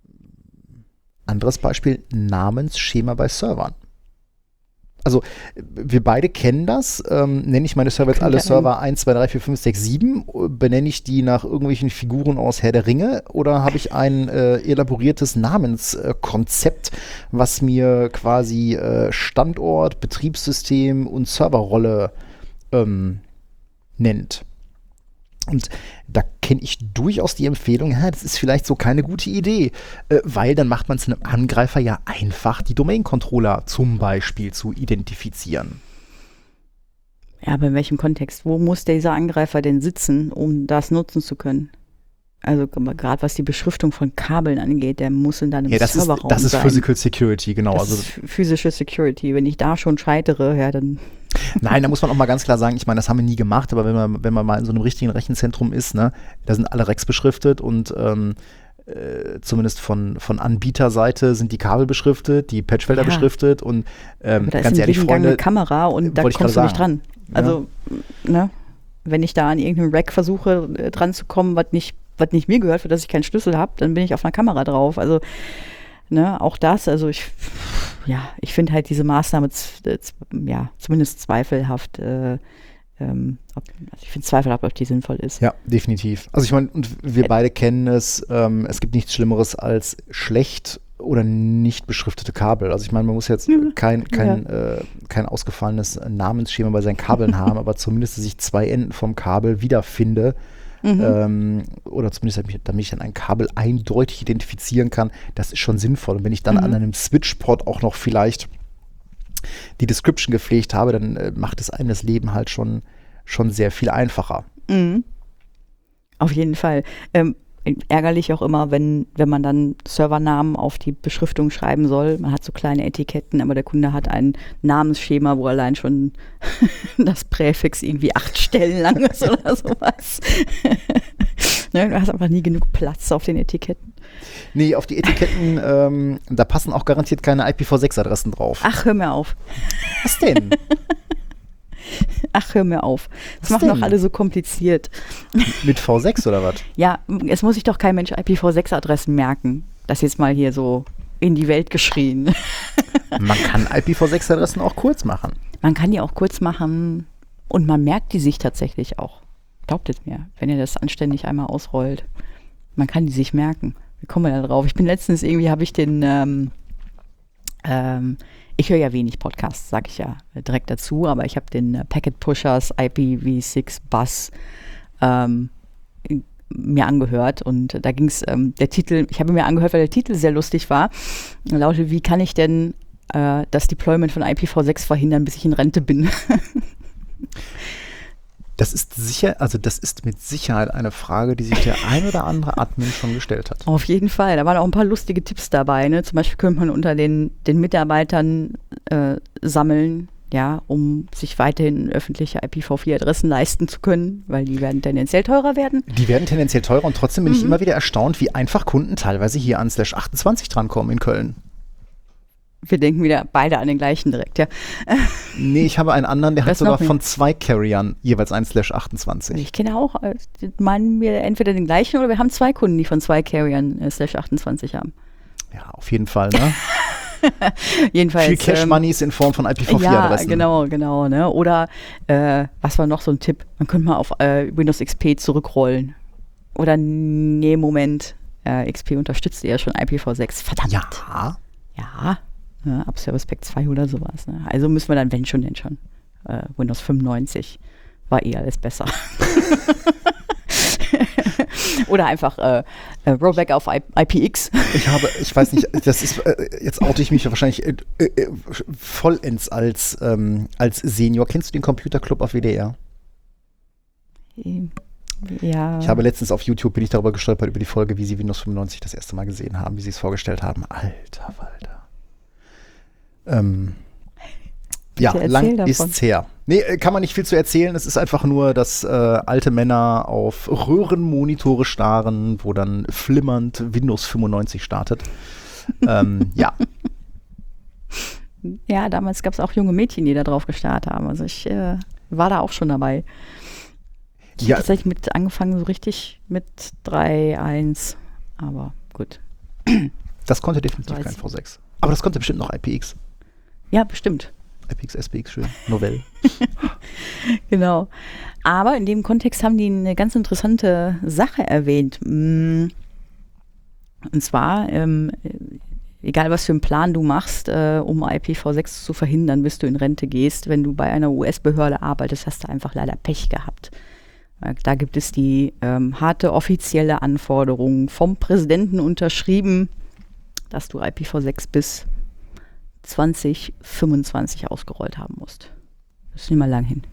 [SPEAKER 1] anderes Beispiel, Namensschema bei Servern. Also wir beide kennen das, ähm, nenne ich meine Server jetzt alle
[SPEAKER 2] Könnte
[SPEAKER 1] Server eins, zwei, drei, vier, fünf, sechs, sieben, benenne ich die nach irgendwelchen Figuren aus Herr der Ringe oder habe ich ein äh, elaboriertes Namenskonzept, was mir quasi äh, Standort, Betriebssystem und Serverrolle ähm, nennt. Und da kenne ich durchaus die Empfehlung, ja, das ist vielleicht so keine gute Idee, äh, weil dann macht man es einem Angreifer ja einfach, die Domain-Controller zum Beispiel zu identifizieren.
[SPEAKER 2] Ja, aber in welchem Kontext? Wo muss dieser Angreifer denn sitzen, um das nutzen zu können? Also gerade was die Beschriftung von Kabeln angeht, der muss in deinem
[SPEAKER 1] Ja, das ist,
[SPEAKER 2] Serverraum
[SPEAKER 1] das ist
[SPEAKER 2] sein.
[SPEAKER 1] Physical Security, genau.
[SPEAKER 2] Das
[SPEAKER 1] Also,
[SPEAKER 2] ist physische Security. Wenn ich da schon scheitere, ja, dann
[SPEAKER 1] nein, da muss man auch mal ganz klar sagen, ich meine, das haben wir nie gemacht, aber wenn man, wenn man mal in so einem richtigen Rechenzentrum ist, ne, da sind alle Racks beschriftet und ähm, äh, zumindest von, von Anbieterseite sind die Kabel beschriftet, die Patchfelder
[SPEAKER 2] Ja.
[SPEAKER 1] beschriftet und ähm,
[SPEAKER 2] aber da ist
[SPEAKER 1] ganz
[SPEAKER 2] eine
[SPEAKER 1] ehrlich,
[SPEAKER 2] Freunde,
[SPEAKER 1] Freunde,
[SPEAKER 2] Kamera und da
[SPEAKER 1] wollte ich
[SPEAKER 2] kommst du
[SPEAKER 1] gerade
[SPEAKER 2] nicht dran.
[SPEAKER 1] Ja.
[SPEAKER 2] Also, ne, wenn ich da an irgendeinem Rack versuche, äh, dran zu kommen, was nicht, was nicht mir gehört, für das ich keinen Schlüssel habe, dann bin ich auf einer Kamera drauf. Also, ne, auch das, also ich, ja, ich finde halt diese Maßnahme, z- z- ja, zumindest zweifelhaft, äh, ähm, ob, also ich finde zweifelhaft, ob die sinnvoll ist.
[SPEAKER 1] Ja, definitiv. Also ich meine, und wir beide kennen es, ähm, es gibt nichts Schlimmeres als schlecht oder nicht beschriftete Kabel. Also ich meine, man muss jetzt kein, kein, äh, kein ausgefallenes Namensschema bei seinen Kabeln haben, aber zumindest, dass ich zwei Enden vom Kabel wiederfinde,
[SPEAKER 2] Mhm.
[SPEAKER 1] ähm, oder zumindest damit ich, damit ich dann ein Kabel eindeutig identifizieren kann, das ist schon sinnvoll. Und wenn ich dann
[SPEAKER 2] Mhm.
[SPEAKER 1] an einem Switchport auch noch vielleicht die Description gepflegt habe, dann äh, macht es einem das Leben halt schon, schon sehr viel einfacher.
[SPEAKER 2] Mhm. Auf jeden Fall. Ähm, ärgerlich auch immer, wenn, wenn man dann Servernamen auf die Beschriftung schreiben soll. Man hat so kleine Etiketten, aber der Kunde hat ein Namensschema, wo allein schon das Präfix irgendwie acht Stellen lang ist oder sowas. Ne, du hast einfach nie genug Platz auf den Etiketten.
[SPEAKER 1] Nee, auf die Etiketten, ähm, da passen auch garantiert keine I P v sechs Adressen drauf.
[SPEAKER 2] Ach, hör mir auf.
[SPEAKER 1] Was denn?
[SPEAKER 2] Ach, hör mir auf. Das
[SPEAKER 1] Was
[SPEAKER 2] machen doch
[SPEAKER 1] denn?
[SPEAKER 2] alle so kompliziert.
[SPEAKER 1] Mit V sechs oder was?
[SPEAKER 2] Ja, es muss sich doch kein Mensch I P v sechs Adressen merken. Das jetzt mal hier so in die Welt geschrien.
[SPEAKER 1] Man kann I P v sechs Adressen auch kurz machen.
[SPEAKER 2] Man kann die auch kurz machen und man merkt die sich tatsächlich auch. Glaubt es mir, wenn ihr das anständig einmal ausrollt. Man kann die sich merken. Wie kommen wir da drauf? Ich bin letztens irgendwie, habe ich den, ähm, ähm, ich höre ja wenig Podcasts, sage ich ja direkt dazu, aber ich habe den äh, Packet Pushers I P v sechs Bus ähm, mir angehört und da ging es, ähm, der Titel, ich habe mir angehört, weil der Titel sehr lustig war, lautet, wie kann ich denn äh, das Deployment von I P v sechs verhindern, bis ich in Rente bin?
[SPEAKER 1] Das ist sicher, also das ist mit Sicherheit eine Frage, die sich der ein oder andere Admin schon gestellt hat.
[SPEAKER 2] Auf jeden Fall, da waren auch ein paar lustige Tipps dabei, ne? Zum Beispiel könnte man unter den, den Mitarbeitern äh, sammeln, ja, um sich weiterhin öffentliche I P v vier Adressen leisten zu können, weil die werden tendenziell teurer werden.
[SPEAKER 1] Die werden tendenziell teurer und trotzdem bin mhm. ich immer wieder erstaunt, wie einfach Kunden teilweise hier an Slash achtundzwanzig drankommen in Köln.
[SPEAKER 2] Wir denken wieder beide an den gleichen direkt, ja.
[SPEAKER 1] Nee, ich habe einen anderen, der hat sogar von zwei Carriern jeweils ein Slash achtundzwanzig.
[SPEAKER 2] Ich kenne auch, die meinen wir entweder den gleichen oder wir haben zwei Kunden, die von zwei Carriern äh, Slash achtundzwanzig haben.
[SPEAKER 1] Ja, auf jeden Fall, ne?
[SPEAKER 2] Jedenfalls.
[SPEAKER 1] Viel Cash
[SPEAKER 2] ähm,
[SPEAKER 1] Moneys in Form von I P v vier Adressen.
[SPEAKER 2] Ja, genau, genau. Ne? Oder, äh, was war noch so ein Tipp? Man könnte mal auf äh, Windows X P zurückrollen. Oder, nee, Moment, äh, X P unterstützt ja schon I P v sechs. Verdammt.
[SPEAKER 1] Ja.
[SPEAKER 2] Ja. Ja, ab Service Pack zwei oder sowas. Ne? Also müssen wir dann, wenn schon, denn schon. Äh, Windows fünfundneunzig war eh alles besser. Oder einfach äh, äh, Rollback auf I P X.
[SPEAKER 1] Ich habe, ich weiß nicht, das ist, äh, jetzt oute ich mich wahrscheinlich äh, äh, vollends als, ähm, als Senior. Kennst du den Computerclub auf W D R?
[SPEAKER 2] Ja.
[SPEAKER 1] Ich habe letztens auf YouTube, bin ich darüber gestolpert, über die Folge, wie sie Windows fünfundneunzig das erste Mal gesehen haben, wie sie es vorgestellt haben. Alter Falter. Ähm, ja, lang ist's her. Nee, kann man nicht viel zu erzählen. Es ist einfach nur, dass äh, alte Männer auf Röhrenmonitore starren, wo dann flimmernd Windows fünfundneunzig startet. ähm, ja.
[SPEAKER 2] Ja, damals gab es auch junge Mädchen, die da drauf gestartet haben. Also ich äh, war da auch schon dabei. Ich ja. habe tatsächlich mit angefangen, so richtig mit drei Punkt eins. Aber gut.
[SPEAKER 1] Das konnte definitiv kein V sechs. Aber das konnte bestimmt noch I P X.
[SPEAKER 2] Ja, bestimmt.
[SPEAKER 1] I P X, S P X, schön. Novell.
[SPEAKER 2] Genau. Aber in dem Kontext haben die eine ganz interessante Sache erwähnt. Und zwar, ähm, egal was für einen Plan du machst, äh, um I P v sechs zu verhindern, bis du in Rente gehst, wenn du bei einer U S-Behörde arbeitest, hast du einfach leider Pech gehabt. Da gibt es die ähm, harte offizielle Anforderung vom Präsidenten unterschrieben, dass du I P v sechs bis zwanzig fünfundzwanzig ausgerollt haben musst. Das ist nicht mal lang hin.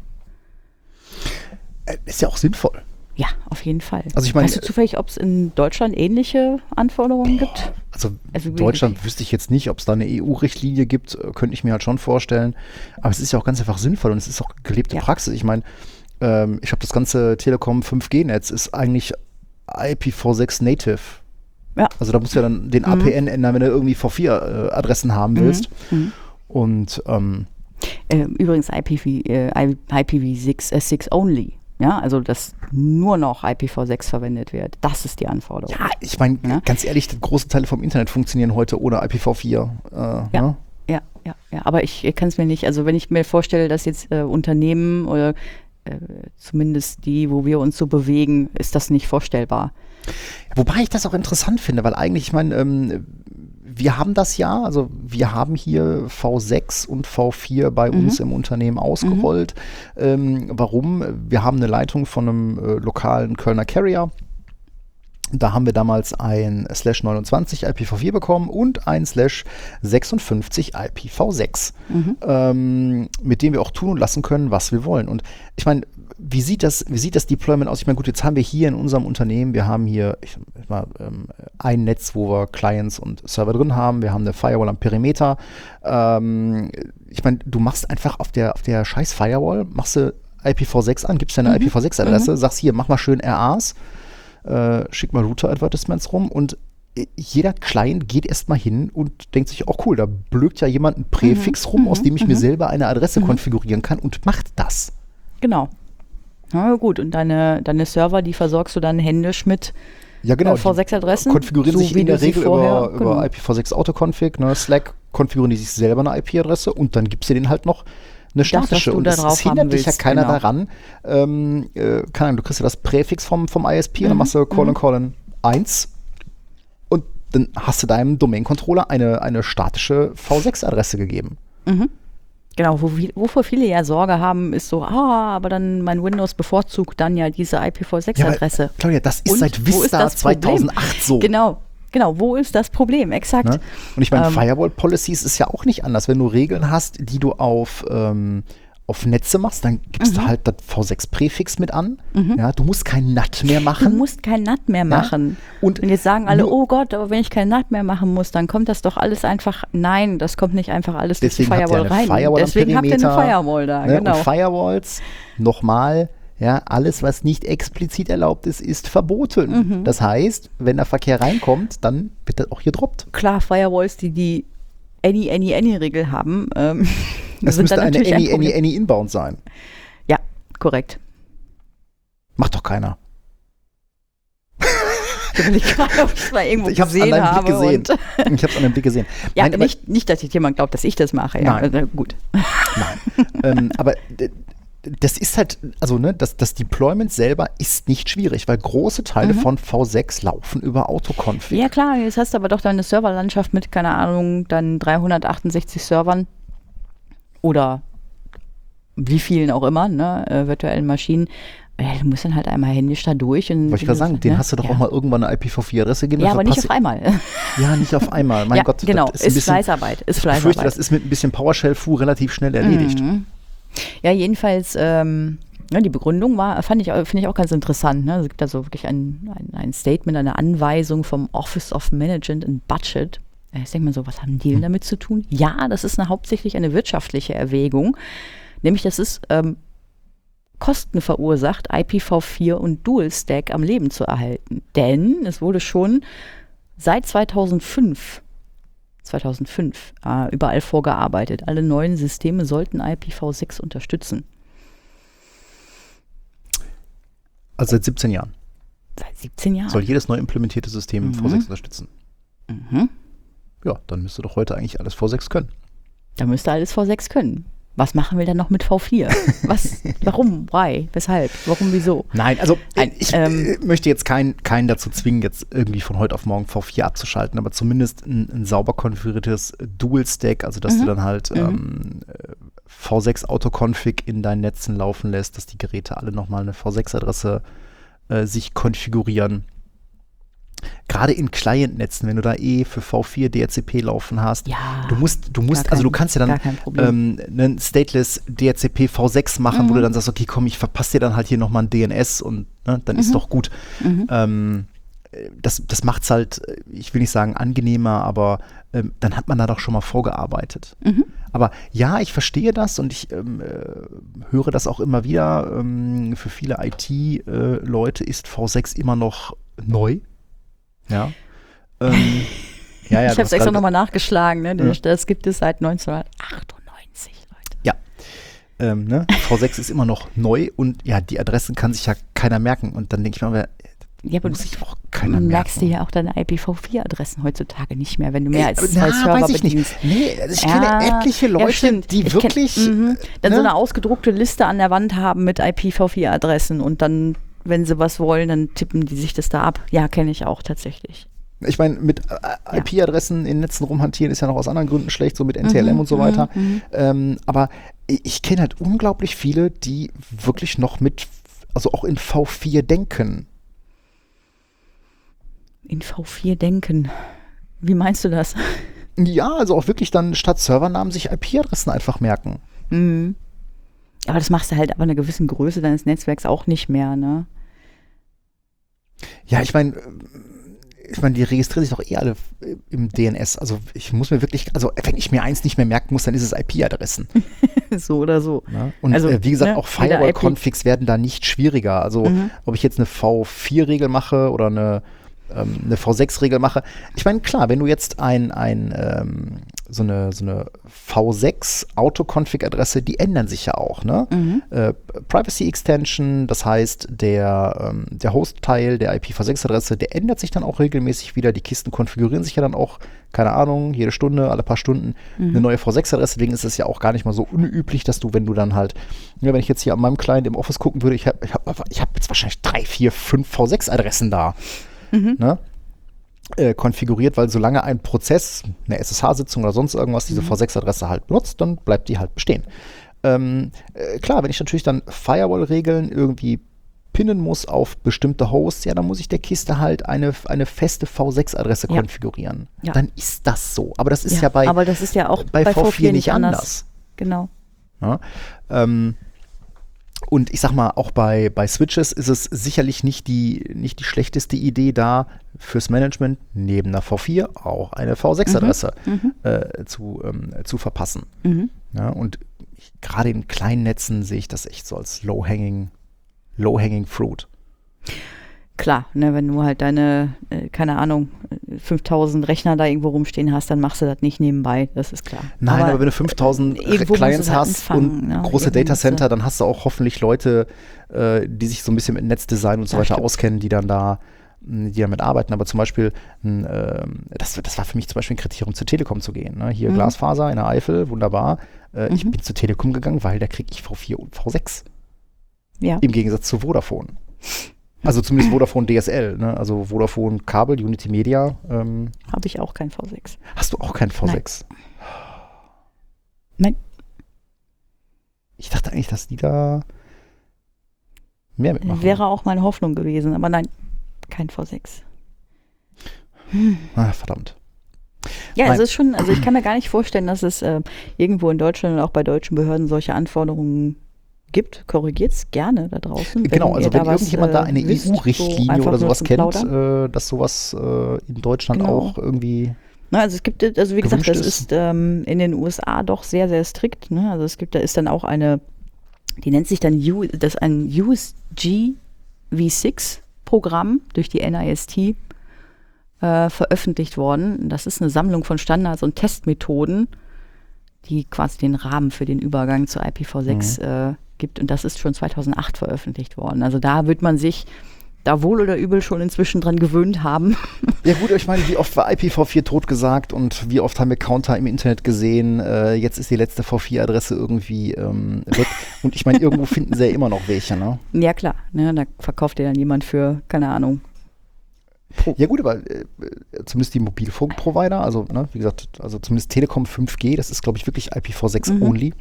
[SPEAKER 1] Ist ja auch sinnvoll.
[SPEAKER 2] Ja, auf jeden Fall.
[SPEAKER 1] Also ich mein,
[SPEAKER 2] weißt du zufällig, ob es in Deutschland ähnliche Anforderungen boah, gibt?
[SPEAKER 1] Also, also in Deutschland wüsste ich jetzt nicht, ob es da eine E U-Richtlinie gibt, könnte ich mir halt schon vorstellen. Aber es ist ja auch ganz einfach sinnvoll und es ist auch gelebte ja. Praxis. Ich meine, ähm, ich habe das ganze Telekom fünf G Netz ist eigentlich I P v sechs Native. Ja. Also da musst du ja dann den mhm. A P N ändern, wenn du irgendwie V vier Adressen haben willst. Mhm. Und ähm,
[SPEAKER 2] äh, übrigens I P v, äh, I P v sechs, äh, six only. Ja, also dass nur noch I P v sechs verwendet wird. Das ist die Anforderung.
[SPEAKER 1] Ja, ich meine, ja? ganz ehrlich, große Teile vom Internet funktionieren heute ohne I P v vier. Äh,
[SPEAKER 2] ja.
[SPEAKER 1] Ne?
[SPEAKER 2] ja, ja, ja. Aber ich, ich kann es mir nicht, also wenn ich mir vorstelle, dass jetzt äh, Unternehmen oder äh, zumindest die, wo wir uns so bewegen, ist das nicht vorstellbar.
[SPEAKER 1] Wobei ich das auch interessant finde, weil eigentlich, ich meine, ähm, wir haben das ja, also wir haben hier V sechs und V vier bei mhm. uns im Unternehmen ausgerollt. Mhm. Ähm, warum? Wir haben eine Leitung von einem äh, lokalen Kölner Carrier. Da haben wir damals ein Slash neunundzwanzig I P v vier bekommen und ein Slash sechsundfünfzig I P v sechs, mhm. ähm, mit dem wir auch tun und lassen können, was wir wollen. Und ich meine, wie sieht das, wie sieht das Deployment aus? Ich meine, gut, jetzt haben wir hier in unserem Unternehmen, wir haben hier ich, ich mal, ähm, ein Netz, wo wir Clients und Server drin haben. Wir haben eine Firewall am Perimeter. Ähm, ich meine, du machst einfach auf der, auf der scheiß Firewall, machst du I P v sechs an, gibst deine mhm. I P v sechs Adresse, mhm. sagst hier, mach mal schön R As. Äh, schick mal Router-Advertisements rum und jeder Client geht erstmal hin und denkt sich, oh cool, da blökt ja jemand ein Präfix mhm. rum, aus dem ich mhm. mir selber eine Adresse mhm. konfigurieren kann und macht das.
[SPEAKER 2] Genau. Na gut, und deine, deine Server, die versorgst du dann händisch mit
[SPEAKER 1] ja, genau,
[SPEAKER 2] äh, V sechs Adressen.
[SPEAKER 1] Konfigurieren
[SPEAKER 2] so
[SPEAKER 1] sich in der Regel
[SPEAKER 2] vorher,
[SPEAKER 1] über,
[SPEAKER 2] genau.
[SPEAKER 1] über I P v six Autoconfig, ne, Slack konfigurieren die sich selber eine I P-Adresse und dann gibst du denen halt noch eine statische.
[SPEAKER 2] Das,
[SPEAKER 1] und
[SPEAKER 2] da
[SPEAKER 1] es hindert dich ja keiner
[SPEAKER 2] genau.
[SPEAKER 1] daran. Ähm, äh, keine Ahnung, du kriegst ja das Präfix vom, vom I S P mhm. und dann machst du colon,
[SPEAKER 2] mhm.
[SPEAKER 1] colon eins und dann hast du deinem Domain-Controller eine, eine statische V sechs Adresse gegeben.
[SPEAKER 2] Mhm. Genau, wo, wovor viele ja Sorge haben, ist so, ah, aber dann mein Windows bevorzugt dann ja diese I P v sechs Adresse.
[SPEAKER 1] Ja, Claudia, das ist
[SPEAKER 2] Und
[SPEAKER 1] seit Vista zweitausendacht so.
[SPEAKER 2] Genau, genau, wo ist das Problem? Exakt.
[SPEAKER 1] Ne? Und ich meine,
[SPEAKER 2] ähm,
[SPEAKER 1] Firewall Policies ist ja auch nicht anders. Wenn du Regeln hast, die du auf, ähm, auf Netze machst, dann gibst mhm. du halt das V sechs Präfix mit an. Mhm. Ja, du musst kein N A T mehr machen.
[SPEAKER 2] Du musst kein N A T mehr machen.
[SPEAKER 1] Ja? Und,
[SPEAKER 2] Und jetzt sagen alle, oh Gott, aber wenn ich kein N A T mehr machen muss, dann kommt das doch alles einfach, nein, das kommt nicht einfach alles durch die Firewall rein.
[SPEAKER 1] Firewall
[SPEAKER 2] Deswegen habt ihr eine Firewall da,
[SPEAKER 1] ne?
[SPEAKER 2] genau.
[SPEAKER 1] Und Firewalls, nochmal, ja, alles, was nicht explizit erlaubt ist, ist verboten. Mhm. Das heißt, wenn der Verkehr reinkommt, dann wird das auch hier droppt.
[SPEAKER 2] Klar, Firewalls, die die Any, Any, Any-Regel haben, ähm,
[SPEAKER 1] das
[SPEAKER 2] sind
[SPEAKER 1] müsste
[SPEAKER 2] dann
[SPEAKER 1] eine
[SPEAKER 2] natürlich
[SPEAKER 1] Any, Any, Any Inbound sein.
[SPEAKER 2] Ja, korrekt.
[SPEAKER 1] Macht doch keiner.
[SPEAKER 2] Ich will gerade, ob ich es mal irgendwo
[SPEAKER 1] ich hab's
[SPEAKER 2] gesehen
[SPEAKER 1] an deinem
[SPEAKER 2] habe.
[SPEAKER 1] Blick gesehen.
[SPEAKER 2] Und
[SPEAKER 1] ich habe es an deinem Blick gesehen.
[SPEAKER 2] Ja,
[SPEAKER 1] Nein,
[SPEAKER 2] nicht, nicht, dass jetzt jemand glaubt, dass ich das mache. Ja,
[SPEAKER 1] Nein.
[SPEAKER 2] also, gut.
[SPEAKER 1] Nein. ähm, aber d- das ist halt, also ne, das, das Deployment selber ist nicht schwierig, weil große Teile
[SPEAKER 2] Mhm.
[SPEAKER 1] von V sechs laufen über Autoconfig.
[SPEAKER 2] Ja klar, jetzt hast du aber doch deine Serverlandschaft mit, keine Ahnung, dann dreihundertachtundsechzig Servern oder wie vielen auch immer, ne, äh, virtuellen Maschinen. Ja, du musst dann halt einmal händisch da durch. Und
[SPEAKER 1] Wollte ich gerade sagen, den
[SPEAKER 2] ne?
[SPEAKER 1] hast du doch
[SPEAKER 2] ja.
[SPEAKER 1] auch mal irgendwann eine I P v vier Adresse gegeben.
[SPEAKER 2] Ja,
[SPEAKER 1] dafür
[SPEAKER 2] aber nicht
[SPEAKER 1] passi-
[SPEAKER 2] auf einmal.
[SPEAKER 1] Ja, nicht auf einmal. Mein
[SPEAKER 2] ja,
[SPEAKER 1] Gott,
[SPEAKER 2] genau,
[SPEAKER 1] das
[SPEAKER 2] ist,
[SPEAKER 1] ist ein bisschen,
[SPEAKER 2] Fleißarbeit. Ist
[SPEAKER 1] ich
[SPEAKER 2] Fleißarbeit.
[SPEAKER 1] befürchte, das ist mit ein bisschen PowerShell-Fu relativ schnell erledigt.
[SPEAKER 2] Mhm. Ja, jedenfalls, ähm, ja, die Begründung war, fand ich, finde ich auch ganz interessant. Ne? Es gibt da so wirklich ein, ein, ein Statement, eine Anweisung vom Office of Management and Budget. Jetzt denkt man so, was haben die denn damit zu tun? Ja, das ist eine, hauptsächlich eine wirtschaftliche Erwägung. Nämlich, das ist ähm, Kosten verursacht, I P v vier und Dual Stack am Leben zu erhalten. Denn es wurde schon seit zweitausendfünf, zweitausendfünf äh, überall vorgearbeitet. Alle neuen Systeme sollten I P v sechs unterstützen.
[SPEAKER 1] Also seit siebzehn Jahren.
[SPEAKER 2] Seit siebzehn Jahren.
[SPEAKER 1] Soll jedes neu implementierte System
[SPEAKER 2] Mhm.
[SPEAKER 1] V sechs unterstützen.
[SPEAKER 2] Mhm.
[SPEAKER 1] Ja, dann müsste doch heute eigentlich alles V sechs können.
[SPEAKER 2] Da müsste alles V sechs können. Was machen wir dann noch mit V vier? Was? Warum? Why? Weshalb? Warum? Wieso?
[SPEAKER 1] Nein, also
[SPEAKER 2] Nein,
[SPEAKER 1] ich
[SPEAKER 2] ähm,
[SPEAKER 1] äh, möchte jetzt keinen keinen dazu zwingen, jetzt irgendwie von heute auf morgen V vier abzuschalten, aber zumindest ein, ein sauber konfiguriertes Dual-Stack, also dass
[SPEAKER 2] Mhm.
[SPEAKER 1] du dann halt
[SPEAKER 2] Mhm.
[SPEAKER 1] ähm, V sechs Autoconfig in deinen Netzen laufen lässt, dass die Geräte alle nochmal eine V sechs Adresse äh, sich konfigurieren. Gerade in Client-Netzen, wenn du da eh für V vier D H C P laufen hast,
[SPEAKER 2] Ja,
[SPEAKER 1] du musst, du musst,
[SPEAKER 2] gar
[SPEAKER 1] also du
[SPEAKER 2] kein-
[SPEAKER 1] kannst ja
[SPEAKER 2] gar
[SPEAKER 1] dann
[SPEAKER 2] kein Problem.
[SPEAKER 1] ähm, einen Stateless D H C P V sechs machen,
[SPEAKER 2] Mhm.
[SPEAKER 1] wo du dann sagst, okay, komm, ich verpasse dir dann halt hier nochmal ein D N S und ne, dann ist
[SPEAKER 2] Mhm.
[SPEAKER 1] doch gut.
[SPEAKER 2] Mhm.
[SPEAKER 1] Ähm, das das macht es halt, ich will nicht sagen angenehmer, aber ähm, dann hat man da doch schon mal vorgearbeitet.
[SPEAKER 2] Mhm.
[SPEAKER 1] Aber ja, ich verstehe das und ich ähm, äh, höre das auch immer wieder. Ähm, für viele I T-Leute ist V sechs immer noch neu. Ja. Ähm, ja, ja,
[SPEAKER 2] ich
[SPEAKER 1] du
[SPEAKER 2] habe es
[SPEAKER 1] hast
[SPEAKER 2] extra
[SPEAKER 1] gerade-
[SPEAKER 2] nochmal nachgeschlagen. Ne?
[SPEAKER 1] Ja.
[SPEAKER 2] Das gibt es seit neunzehnhundertachtundneunzig, Leute.
[SPEAKER 1] Ja. Ähm, ne? V sechs ist immer noch neu und ja, die Adressen kann sich ja keiner merken. Und dann denke ich mir, aber,
[SPEAKER 2] Ja, aber
[SPEAKER 1] muss
[SPEAKER 2] du
[SPEAKER 1] sich auch keiner
[SPEAKER 2] merkst
[SPEAKER 1] merken.
[SPEAKER 2] dir ja auch deine I P v vier Adressen heutzutage nicht mehr, wenn du mehr
[SPEAKER 1] Ey,
[SPEAKER 2] als
[SPEAKER 1] na,
[SPEAKER 2] zwei Server
[SPEAKER 1] weiß ich nicht.
[SPEAKER 2] bedienst.
[SPEAKER 1] Nee, also ich
[SPEAKER 2] Ja,
[SPEAKER 1] kenne etliche
[SPEAKER 2] ja,
[SPEAKER 1] Leute,
[SPEAKER 2] stimmt.
[SPEAKER 1] die
[SPEAKER 2] Ich
[SPEAKER 1] wirklich
[SPEAKER 2] kenn, mhm. Dann
[SPEAKER 1] ne?
[SPEAKER 2] so eine ausgedruckte Liste an der Wand haben mit I P v vier Adressen und dann, wenn sie was wollen, dann tippen die sich das da ab. Ja, kenne ich auch tatsächlich.
[SPEAKER 1] Ich meine, mit äh, I P-Adressen in Netzen rumhantieren ist ja noch aus anderen Gründen schlecht, so mit N T L M
[SPEAKER 2] Mhm,
[SPEAKER 1] und so weiter.
[SPEAKER 2] mhm,
[SPEAKER 1] Ähm, aber ich, ich kenne halt unglaublich viele, die wirklich noch mit, also auch in V vier denken.
[SPEAKER 2] In V vier denken. Wie meinst du das?
[SPEAKER 1] Ja, also auch wirklich dann statt Servernamen sich I P-Adressen einfach merken.
[SPEAKER 2] Mhm. Aber das machst du halt ab einer gewissen Größe deines Netzwerks auch nicht mehr, ne?
[SPEAKER 1] Ja, ich meine, ich meine, die registrieren sich doch eh alle im D N S. Also ich muss mir wirklich, also wenn ich mir eins nicht mehr merken muss, dann ist es I P-Adressen.
[SPEAKER 2] So oder so.
[SPEAKER 1] Ne? Und
[SPEAKER 2] Also,
[SPEAKER 1] äh, wie gesagt,
[SPEAKER 2] ne,
[SPEAKER 1] auch
[SPEAKER 2] jeder
[SPEAKER 1] Firewall-Configs werden da nicht schwieriger. Also
[SPEAKER 2] Mhm.
[SPEAKER 1] ob ich jetzt eine V vier Regel mache oder eine, ähm, eine V sechs Regel mache. Ich meine, klar, wenn du jetzt ein, ein ähm, so eine, so eine V sechs Auto-Config-Adresse, die ändern sich ja auch, ne?
[SPEAKER 2] Mhm.
[SPEAKER 1] Äh, Privacy Extension, das heißt, der, ähm, der Host-Teil der I P v sechs Adresse, der ändert sich dann auch regelmäßig wieder. Die Kisten konfigurieren sich ja dann auch, keine Ahnung, jede Stunde, alle paar Stunden
[SPEAKER 2] Mhm.
[SPEAKER 1] eine neue V sechs Adresse. Deswegen ist es ja auch gar nicht mal so unüblich, dass du, wenn du dann halt, ja, wenn ich jetzt hier an meinem Client im Office gucken würde, ich habe ich hab, ich hab jetzt wahrscheinlich drei, vier, fünf V sechs Adressen da.
[SPEAKER 2] Mhm.
[SPEAKER 1] Ne? äh, konfiguriert, weil solange ein Prozess, eine S S H-Sitzung oder sonst irgendwas diese mhm. V sechs Adresse halt benutzt, dann bleibt die halt bestehen. Ähm, äh, klar, wenn ich natürlich dann Firewall-Regeln irgendwie pinnen muss auf bestimmte Hosts, ja, dann muss ich der Kiste halt eine, eine feste V sechs Adresse ja. konfigurieren. Ja. Dann ist das so. Aber das ist ja, ja bei,
[SPEAKER 2] aber das ist ja auch
[SPEAKER 1] bei, bei V vier, V vier nicht anders. anders.
[SPEAKER 2] Genau.
[SPEAKER 1] Ja, ähm, und ich sag mal, auch bei, bei Switches ist es sicherlich nicht die, nicht die schlechteste Idee, da fürs Management neben einer V vier auch eine V sechs Adresse mhm. äh, zu, ähm, zu verpassen. Mhm. Ja, und gerade in kleinen Netzen sehe ich das echt so als low-hanging Low-hanging fruit.
[SPEAKER 2] Klar, ne, wenn du halt deine, äh, keine Ahnung, fünftausend Rechner da irgendwo rumstehen hast, dann machst du das nicht nebenbei, das ist klar.
[SPEAKER 1] Nein, aber, aber wenn du fünftausend Clients halt hast und ne? große irgendwo Datacenter, dann hast du auch hoffentlich Leute, äh, die sich so ein bisschen mit Netzdesign und so ja, weiter stimmt. auskennen, die dann da die damit arbeiten. Aber zum Beispiel, äh, das, das war für mich zum Beispiel ein Kriterium, zur Telekom zu gehen. Ne? Hier mhm. Glasfaser in der Eifel, wunderbar. Äh, mhm. Ich bin zur Telekom gegangen, weil da kriege ich V vier und V sechs. Ja. Im Gegensatz zu Vodafone. Also zumindest Vodafone D S L, ne? Also Vodafone Kabel, Unity Media. Ähm.
[SPEAKER 2] Habe ich auch kein V sechs.
[SPEAKER 1] Hast du auch kein V sechs?
[SPEAKER 2] Nein. Nein.
[SPEAKER 1] Ich dachte eigentlich, dass die da mehr mitmachen.
[SPEAKER 2] Wäre auch meine Hoffnung gewesen, aber nein, kein V sechs.
[SPEAKER 1] Hm. Ah, verdammt.
[SPEAKER 2] Ja, Nein. es ist schon, also ich kann mir gar nicht vorstellen, dass es äh, irgendwo in Deutschland und auch bei deutschen Behörden solche Anforderungen gibt. Korrigiert es gerne da draußen.
[SPEAKER 1] Genau, also wenn irgendjemand da eine E U-Richtlinie oder sowas kennt, äh, dass sowas äh, in Deutschland genau. auch irgendwie
[SPEAKER 2] Na, also es gibt, also wie gesagt, das ist, ist ähm, in den U S A doch sehr, sehr strikt. Ne? Also es gibt, da ist dann auch eine, die nennt sich dann U, das ist ein U S G V sechs Programm durch die N I S T äh, veröffentlicht worden. Das ist eine Sammlung von Standards und Testmethoden, die quasi den Rahmen für den Übergang zu I P v sechs mhm. äh, gibt. Und das ist schon zweitausendacht veröffentlicht worden. Also da wird man sich da wohl oder übel schon inzwischen dran gewöhnt haben.
[SPEAKER 1] Ja gut, ich meine, wie oft war I P v vier totgesagt und wie oft haben wir Counter im Internet gesehen, äh, jetzt ist die letzte V vier Adresse irgendwie ähm, weg. Und ich meine, irgendwo finden sie ja immer noch welche, ne?
[SPEAKER 2] Ja klar, ne, da verkauft dir dann jemand für, keine Ahnung.
[SPEAKER 1] Pro. Ja gut, aber äh, zumindest die Mobilfunkprovider, also ne, wie gesagt, also zumindest Telekom fünf G, das ist glaube ich wirklich I P v sechs mhm. only.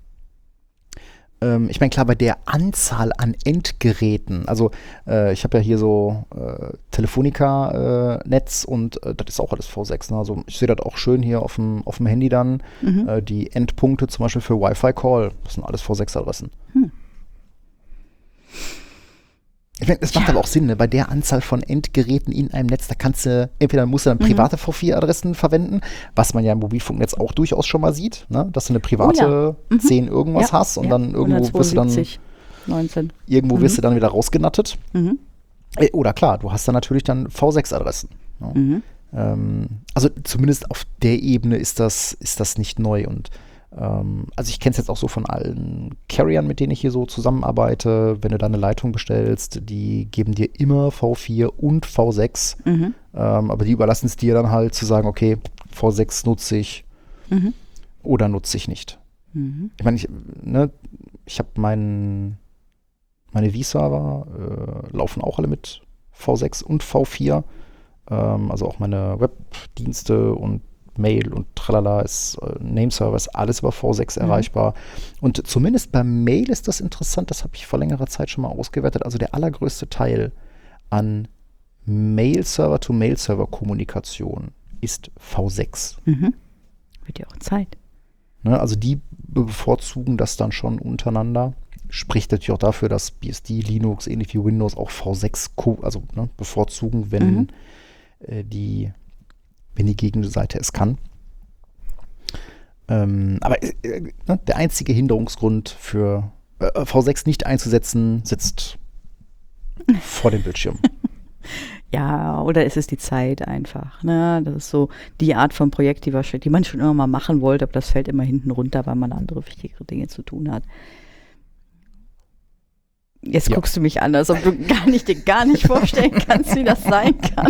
[SPEAKER 1] Ich meine, klar, bei der Anzahl an Endgeräten, also äh, ich habe ja hier so äh, Telefonica-Netz äh, und äh, das ist auch alles V sechs. Ne? Also ich sehe das auch schön hier auf dem auf dem Handy dann. Mhm. Äh, die Endpunkte zum Beispiel für Wi-Fi-Call, das sind alles V sechs Adressen. Hm. Ich meine, das macht ja. aber auch Sinn, ne? Bei der Anzahl von Endgeräten in einem Netz, da kannst du, entweder musst du dann private mhm. V vier Adressen verwenden, was man ja im Mobilfunknetz auch durchaus schon mal sieht, ne? Dass du eine private oh, ja. mhm. zehn irgendwas ja. hast und ja. dann irgendwo wirst du dann
[SPEAKER 2] neunzehn
[SPEAKER 1] irgendwo
[SPEAKER 2] mhm.
[SPEAKER 1] wirst du dann wieder rausgenattet. Mhm. Äh, oder klar, du hast dann natürlich dann V sechs Adressen. Ne? Mhm. Ähm, also zumindest auf der Ebene ist das, ist das nicht neu und also ich kenne es jetzt auch so von allen Carriern, mit denen ich hier so zusammenarbeite. Wenn du da eine Leitung bestellst, die geben dir immer V vier und V sechs. Mhm. Ähm, aber die überlassen es dir dann halt zu sagen, okay, V sechs nutze ich mhm. oder nutze ich nicht. Mhm. Ich meine, ich, ne, ich habe meinen, meine V-Server äh, laufen auch alle mit V sechs und V vier. Ähm, also auch meine Webdienste und Mail und tralala ist äh, Nameserver, ist alles über V sechs mhm. erreichbar. Und zumindest beim Mail ist das interessant, das habe ich vor längerer Zeit schon mal ausgewertet. Also der allergrößte Teil an Mail-Server-to-Mail-Server-Kommunikation ist V sechs.
[SPEAKER 2] Mhm. Wird ja auch Zeit.
[SPEAKER 1] Ne, also die bevorzugen das dann schon untereinander. Spricht natürlich auch dafür, dass B S D, Linux, ähnlich wie Windows auch V sechs also, ne, bevorzugen, wenn mhm. äh, die wenn die Gegenseite es kann. Ähm, aber äh, ne, der einzige Hinderungsgrund für äh, V sechs nicht einzusetzen, sitzt vor dem Bildschirm.
[SPEAKER 2] Ja, oder ist es die Zeit einfach. Ne? Das ist so die Art von Projekt, die, die man schon immer mal machen wollte, aber das fällt immer hinten runter, weil man andere wichtigere Dinge zu tun hat. Jetzt ja. guckst du mich an, als ob du gar nicht, dir gar nicht vorstellen kannst, wie das sein kann.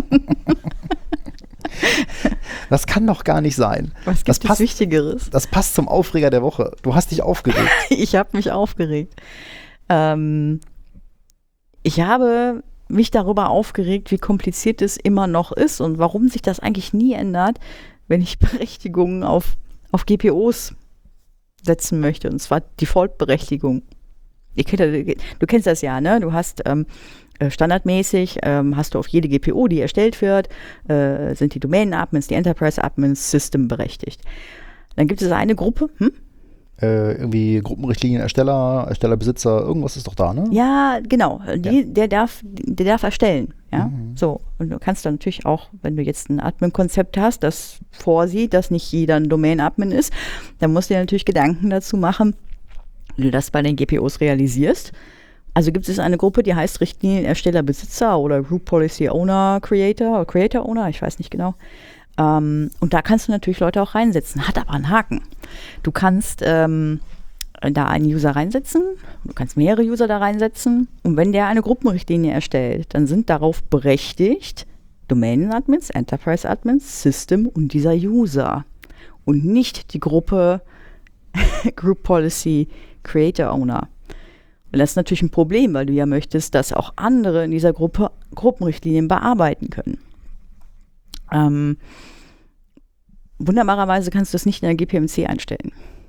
[SPEAKER 1] Das kann doch gar nicht sein.
[SPEAKER 2] Was gibt
[SPEAKER 1] das
[SPEAKER 2] es
[SPEAKER 1] passt,
[SPEAKER 2] Wichtigeres?
[SPEAKER 1] Das passt zum Aufreger der Woche. Du hast dich aufgeregt.
[SPEAKER 2] Ich habe mich aufgeregt. Ähm, ich habe mich darüber aufgeregt, wie kompliziert es immer noch ist und warum sich das eigentlich nie ändert, wenn ich Berechtigungen auf, auf G P Os setzen möchte, und zwar Default-Berechtigung. Ihr kennt, du kennst das ja, ne? Du hast ähm, standardmäßig, ähm, hast du auf jede G P O, die erstellt wird, äh, sind die Domain-Admins, die Enterprise-Admins System berechtigt. Dann gibt es eine Gruppe, hm?
[SPEAKER 1] Äh, irgendwie Gruppenrichtlinien, Ersteller, Erstellerbesitzer, irgendwas ist doch da, ne?
[SPEAKER 2] Ja, genau. Die,
[SPEAKER 1] Ja.
[SPEAKER 2] Der darf, der darf erstellen. Ja,
[SPEAKER 1] Mhm.
[SPEAKER 2] so. Und du kannst dann natürlich auch, wenn du jetzt ein Admin-Konzept hast, das vorsieht, dass nicht jeder ein Domain-Admin ist, dann musst du dir natürlich Gedanken dazu machen, wie du das bei den G P Os realisierst. Also gibt es eine Gruppe, die heißt Richtlinien, Ersteller, Besitzer oder Group Policy Owner, Creator oder Creator Owner, ich weiß nicht genau. Ähm, und da kannst du natürlich Leute auch reinsetzen, hat aber einen Haken. Du kannst ähm, da einen User reinsetzen, du kannst mehrere User da reinsetzen, und wenn der eine Gruppenrichtlinie erstellt, dann sind darauf berechtigt Domain-Admins, Enterprise-Admins, System und dieser User und nicht die Gruppe Group Policy Creator Owner. Und das ist natürlich ein Problem, weil du ja möchtest, dass auch andere in dieser Gruppe Gruppenrichtlinien bearbeiten können. Ähm, wunderbarerweise kannst du das nicht in der G P M C einstellen.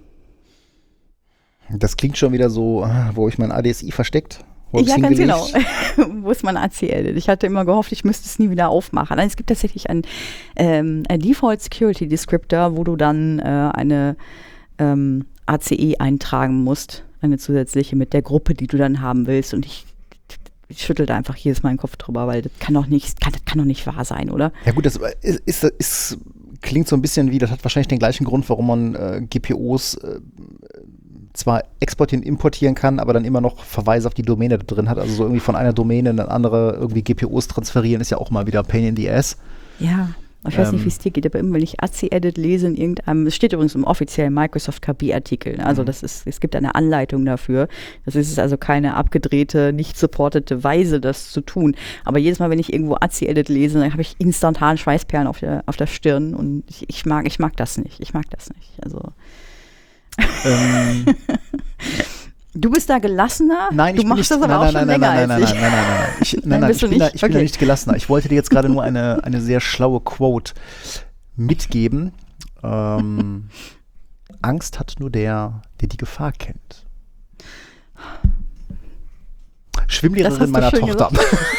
[SPEAKER 1] Das klingt schon wieder so, wo ich mein A D S I versteckt. Wo
[SPEAKER 2] Ja,
[SPEAKER 1] hab's
[SPEAKER 2] ganz genau.
[SPEAKER 1] hingelegt?
[SPEAKER 2] Wo ist mein A C L? Ich hatte immer gehofft, ich müsste es nie wieder aufmachen. Nein, es gibt tatsächlich einen, ähm, einen Default Security Descriptor, wo du dann äh, eine ähm, A C E eintragen musst, eine zusätzliche mit der Gruppe, die du dann haben willst. Und ich, ich schüttel da einfach jedes Mal den Kopf drüber, weil das kann doch nicht, kann, das kann doch nicht wahr sein, oder?
[SPEAKER 1] Ja gut, das ist, ist, ist, klingt so ein bisschen wie, das hat wahrscheinlich den gleichen Grund, warum man äh, G P Os äh, zwar exportieren, importieren kann, aber dann immer noch Verweise auf die Domäne da drin hat. Also so irgendwie von einer Domäne in eine andere irgendwie G P Os transferieren, ist ja auch mal wieder Pain in the Ass.
[SPEAKER 2] Ja, ich weiß
[SPEAKER 1] Ähm.
[SPEAKER 2] nicht, wie es dir geht, aber immer wenn ich A C-Edit lese in irgendeinem, es steht übrigens im offiziellen Microsoft K B-Artikel, also das ist, es gibt eine Anleitung dafür. Das ist also keine abgedrehte, nicht supportete Weise, das zu tun. Aber jedes Mal, wenn ich irgendwo A C-Edit lese, dann habe ich instantan Schweißperlen auf der, auf der Stirn, und ich, ich mag, ich mag das nicht. Ich mag das nicht. Also
[SPEAKER 1] Ähm,
[SPEAKER 2] du bist da gelassener?
[SPEAKER 1] nein, ich
[SPEAKER 2] du
[SPEAKER 1] bin
[SPEAKER 2] machst
[SPEAKER 1] nicht,
[SPEAKER 2] das aber
[SPEAKER 1] nein,
[SPEAKER 2] auch
[SPEAKER 1] nein,
[SPEAKER 2] schon
[SPEAKER 1] nein,
[SPEAKER 2] länger
[SPEAKER 1] nein, nein,
[SPEAKER 2] als
[SPEAKER 1] nein,
[SPEAKER 2] ich.
[SPEAKER 1] nein, nein, nein, nein, ich, nein,
[SPEAKER 2] Nein,
[SPEAKER 1] nein,
[SPEAKER 2] bist
[SPEAKER 1] ich
[SPEAKER 2] du
[SPEAKER 1] bin, da,
[SPEAKER 2] nicht?
[SPEAKER 1] ich bin da
[SPEAKER 2] Okay.
[SPEAKER 1] nicht gelassener. Ich wollte dir jetzt gerade nur eine, eine sehr schlaue Quote mitgeben. Ähm, Angst hat nur der, der die Gefahr kennt. Schwimmlehrerin meiner
[SPEAKER 2] schön
[SPEAKER 1] Tochter.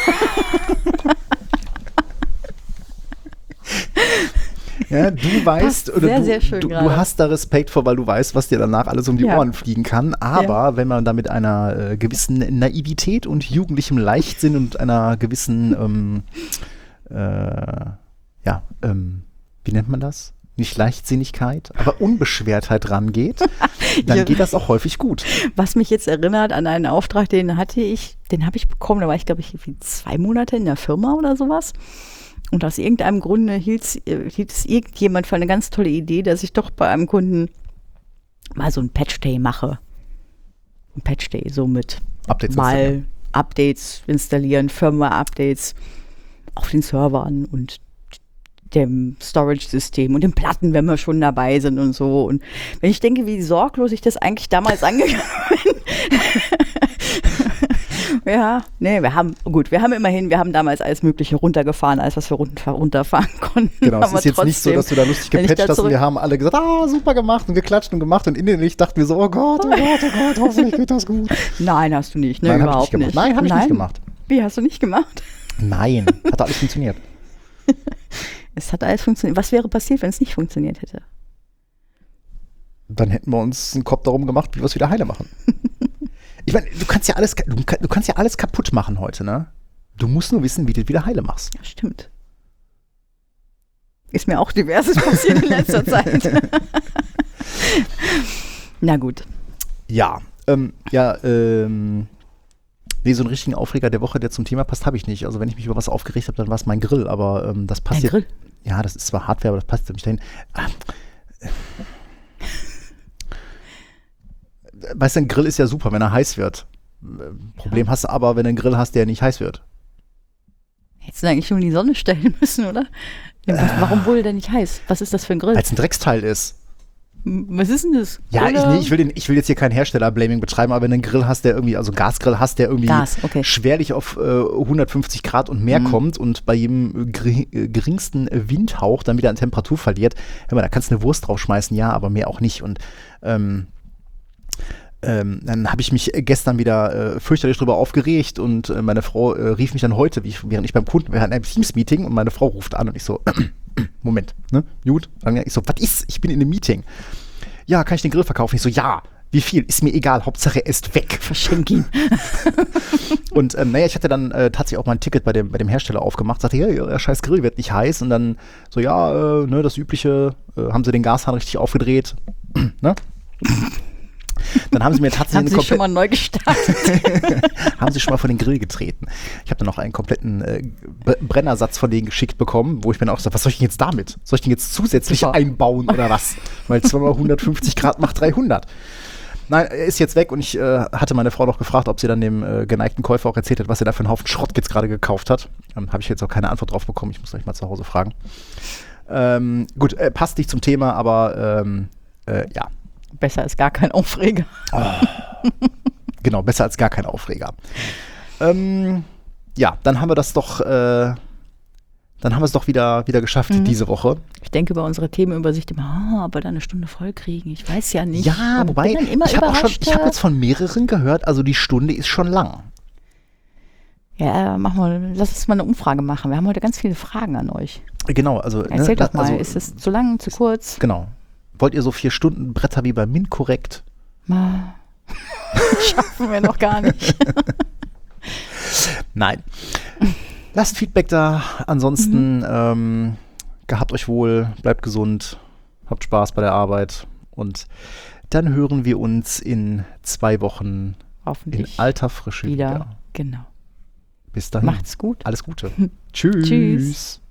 [SPEAKER 1] Ja, du weißt,
[SPEAKER 2] Passt
[SPEAKER 1] oder
[SPEAKER 2] sehr,
[SPEAKER 1] du,
[SPEAKER 2] sehr schön
[SPEAKER 1] du, du
[SPEAKER 2] gerade.
[SPEAKER 1] hast da Respekt vor, weil du weißt, was dir danach alles um die
[SPEAKER 2] Ja.
[SPEAKER 1] Ohren fliegen kann. Aber wenn man da mit einer äh, gewissen Naivität und jugendlichem Leichtsinn und einer gewissen, ähm, äh, ja, ähm, wie nennt man das? Nicht Leichtsinnigkeit, aber Unbeschwertheit rangeht, dann
[SPEAKER 2] Ja.
[SPEAKER 1] geht das auch häufig gut.
[SPEAKER 2] Was mich jetzt erinnert an einen Auftrag, den hatte ich, den habe ich bekommen, da war ich, glaube ich, irgendwie zwei Monate in der Firma oder sowas. Und aus irgendeinem Grunde hielt es irgendjemand für eine ganz tolle Idee, dass ich doch bei einem Kunden mal so ein Patch-Day mache. Ein Patch-Day, so mit
[SPEAKER 1] Updates
[SPEAKER 2] mal
[SPEAKER 1] installieren.
[SPEAKER 2] Updates installieren, Firmware-Updates auf den Servern und dem Storage-System und den Platten, wenn wir schon dabei sind und so. Und wenn ich denke, wie sorglos ich das eigentlich damals angegangen bin. Ja, nee, wir haben, gut, wir haben immerhin, wir haben damals alles Mögliche runtergefahren, alles, was wir runter, runterfahren konnten.
[SPEAKER 1] Genau, es
[SPEAKER 2] Aber
[SPEAKER 1] ist jetzt nicht so,
[SPEAKER 2] trotzdem,
[SPEAKER 1] dass du da lustig
[SPEAKER 2] wenn ich
[SPEAKER 1] gepatcht
[SPEAKER 2] da
[SPEAKER 1] hast und
[SPEAKER 2] zurück-
[SPEAKER 1] wir haben alle gesagt, ah, super gemacht und geklatscht und gemacht und innerlich dachten wir so, oh Gott, oh Gott, oh Gott, hoffentlich geht das gut.
[SPEAKER 2] Nein, hast du nicht, ne?
[SPEAKER 1] Nein, hab ich
[SPEAKER 2] Überhaupt
[SPEAKER 1] nicht gemacht.
[SPEAKER 2] nicht.
[SPEAKER 1] Nein, habe ich nicht gemacht.
[SPEAKER 2] Wie, hast du nicht gemacht?
[SPEAKER 1] Nein, hat alles funktioniert.
[SPEAKER 2] Es hat alles funktioniert. Was wäre passiert, wenn es nicht funktioniert hätte?
[SPEAKER 1] Dann hätten wir uns einen Kopf darum gemacht, wie wir es wieder heile machen. Ich meine, du kannst ja alles, du, kann- du kannst ja alles kaputt machen heute, ne? Du musst nur wissen, wie du es wieder heile machst.
[SPEAKER 2] Ja, stimmt. Ist mir auch diverses passiert in letzter Zeit. Na gut.
[SPEAKER 1] Ja, ähm, ja, ähm, nee, so einen richtigen Aufreger der Woche, der zum Thema passt, habe ich nicht. Also wenn ich mich über was aufgeregt habe, dann war es mein Grill, aber ähm, das passt
[SPEAKER 2] Dein
[SPEAKER 1] jetzt.
[SPEAKER 2] Grill?
[SPEAKER 1] Ja, das ist zwar Hardware, aber das passt nicht dahin. Ah, äh, weißt du, ein Grill ist ja super, wenn er heiß wird. Äh, Problem
[SPEAKER 2] Ja.
[SPEAKER 1] hast du aber, wenn du einen Grill hast, der nicht heiß wird.
[SPEAKER 2] Hättest du eigentlich schon in die Sonne stellen müssen, oder? Ja, was, warum wohl denn nicht heiß? Was ist das für ein Grill?
[SPEAKER 1] Als ein Drecksteil ist.
[SPEAKER 2] Was ist denn das?
[SPEAKER 1] Ja, ich, nee, ich, will den, ich will jetzt hier kein Hersteller-Blaming betreiben, aber wenn du einen Grill hast, der irgendwie, also einen Gasgrill hast, der irgendwie
[SPEAKER 2] Gas, okay.
[SPEAKER 1] schwerlich auf äh, hundertfünfzig Grad und mehr mhm. kommt und bei jedem gering, äh, geringsten Windhauch dann wieder an Temperatur verliert, hör mal, da kannst du eine Wurst draufschmeißen, ja, aber mehr auch nicht. Und ähm, ähm, dann habe ich mich gestern wieder äh, fürchterlich drüber aufgeregt und äh, meine Frau äh, rief mich dann heute, wie ich, während ich beim Kunden, wir hatten ein Teams-Meeting und meine Frau ruft an und ich so, Moment, ne, gut, ich so, was ist? Ich bin in einem Meeting. Ja, kann ich den Grill verkaufen? Ich so, ja, wie viel? Ist mir egal, Hauptsache er ist weg.
[SPEAKER 2] Verschenk ihn.
[SPEAKER 1] Und ähm, naja, ich hatte dann äh, tatsächlich auch mal ein Ticket bei dem, bei dem Hersteller aufgemacht, sagte, ja, der scheiß Grill wird nicht heiß und dann so, ja, äh, ne, das Übliche, äh, haben sie den Gashahn richtig aufgedreht, ne? Dann haben sie mir tatsächlich
[SPEAKER 2] haben sie schon mal neu gestartet.
[SPEAKER 1] haben sie schon mal von den Grill getreten. Ich habe dann noch einen kompletten äh, Brennersatz von denen geschickt bekommen, wo ich mir dann auch gesagt, was soll ich denn jetzt damit? Soll ich den jetzt zusätzlich Super. einbauen oder was? Weil zweimal hundertfünfzig Grad macht dreihundert. Nein, er ist jetzt weg und ich äh, hatte meine Frau noch gefragt, ob sie dann dem äh, geneigten Käufer auch erzählt hat, was er da für einen Haufen Schrott jetzt gerade gekauft hat. Ähm, habe ich jetzt auch keine Antwort drauf bekommen. Ich muss gleich mal zu Hause fragen. Ähm, gut, äh, passt nicht zum Thema, aber ähm, äh, ja.
[SPEAKER 2] Besser als gar kein Aufreger.
[SPEAKER 1] Oh. Genau, besser als gar kein Aufreger. Ähm, ja, dann haben wir das doch, äh, dann haben wir es doch wieder, wieder geschafft mhm. diese Woche.
[SPEAKER 2] Ich denke bei unserer Themenübersicht immer, oh, aber da eine Stunde voll kriegen, ich weiß ja nicht.
[SPEAKER 1] Ja,
[SPEAKER 2] und
[SPEAKER 1] wobei, ich habe hab jetzt von mehreren gehört, also die Stunde ist schon lang.
[SPEAKER 2] Ja, machen wir, lass uns mal eine Umfrage machen. Wir haben heute ganz viele Fragen an euch.
[SPEAKER 1] Genau, also.
[SPEAKER 2] Erzählt
[SPEAKER 1] ne,
[SPEAKER 2] doch mal,
[SPEAKER 1] also,
[SPEAKER 2] ist es zu lang, zu kurz?
[SPEAKER 1] Genau. Wollt ihr so vier Stunden Bretter wie bei Mint korrekt?
[SPEAKER 2] Schaffen wir noch gar nicht.
[SPEAKER 1] Nein. Lasst Feedback da. Ansonsten mhm. ähm, gehabt euch wohl, bleibt gesund, habt Spaß bei der Arbeit und dann hören wir uns in zwei Wochen
[SPEAKER 2] hoffentlich
[SPEAKER 1] in alter Frische wieder.
[SPEAKER 2] wieder. Genau.
[SPEAKER 1] Bis dahin.
[SPEAKER 2] Macht's gut.
[SPEAKER 1] Alles Gute. Tschüss.
[SPEAKER 2] Tschüss.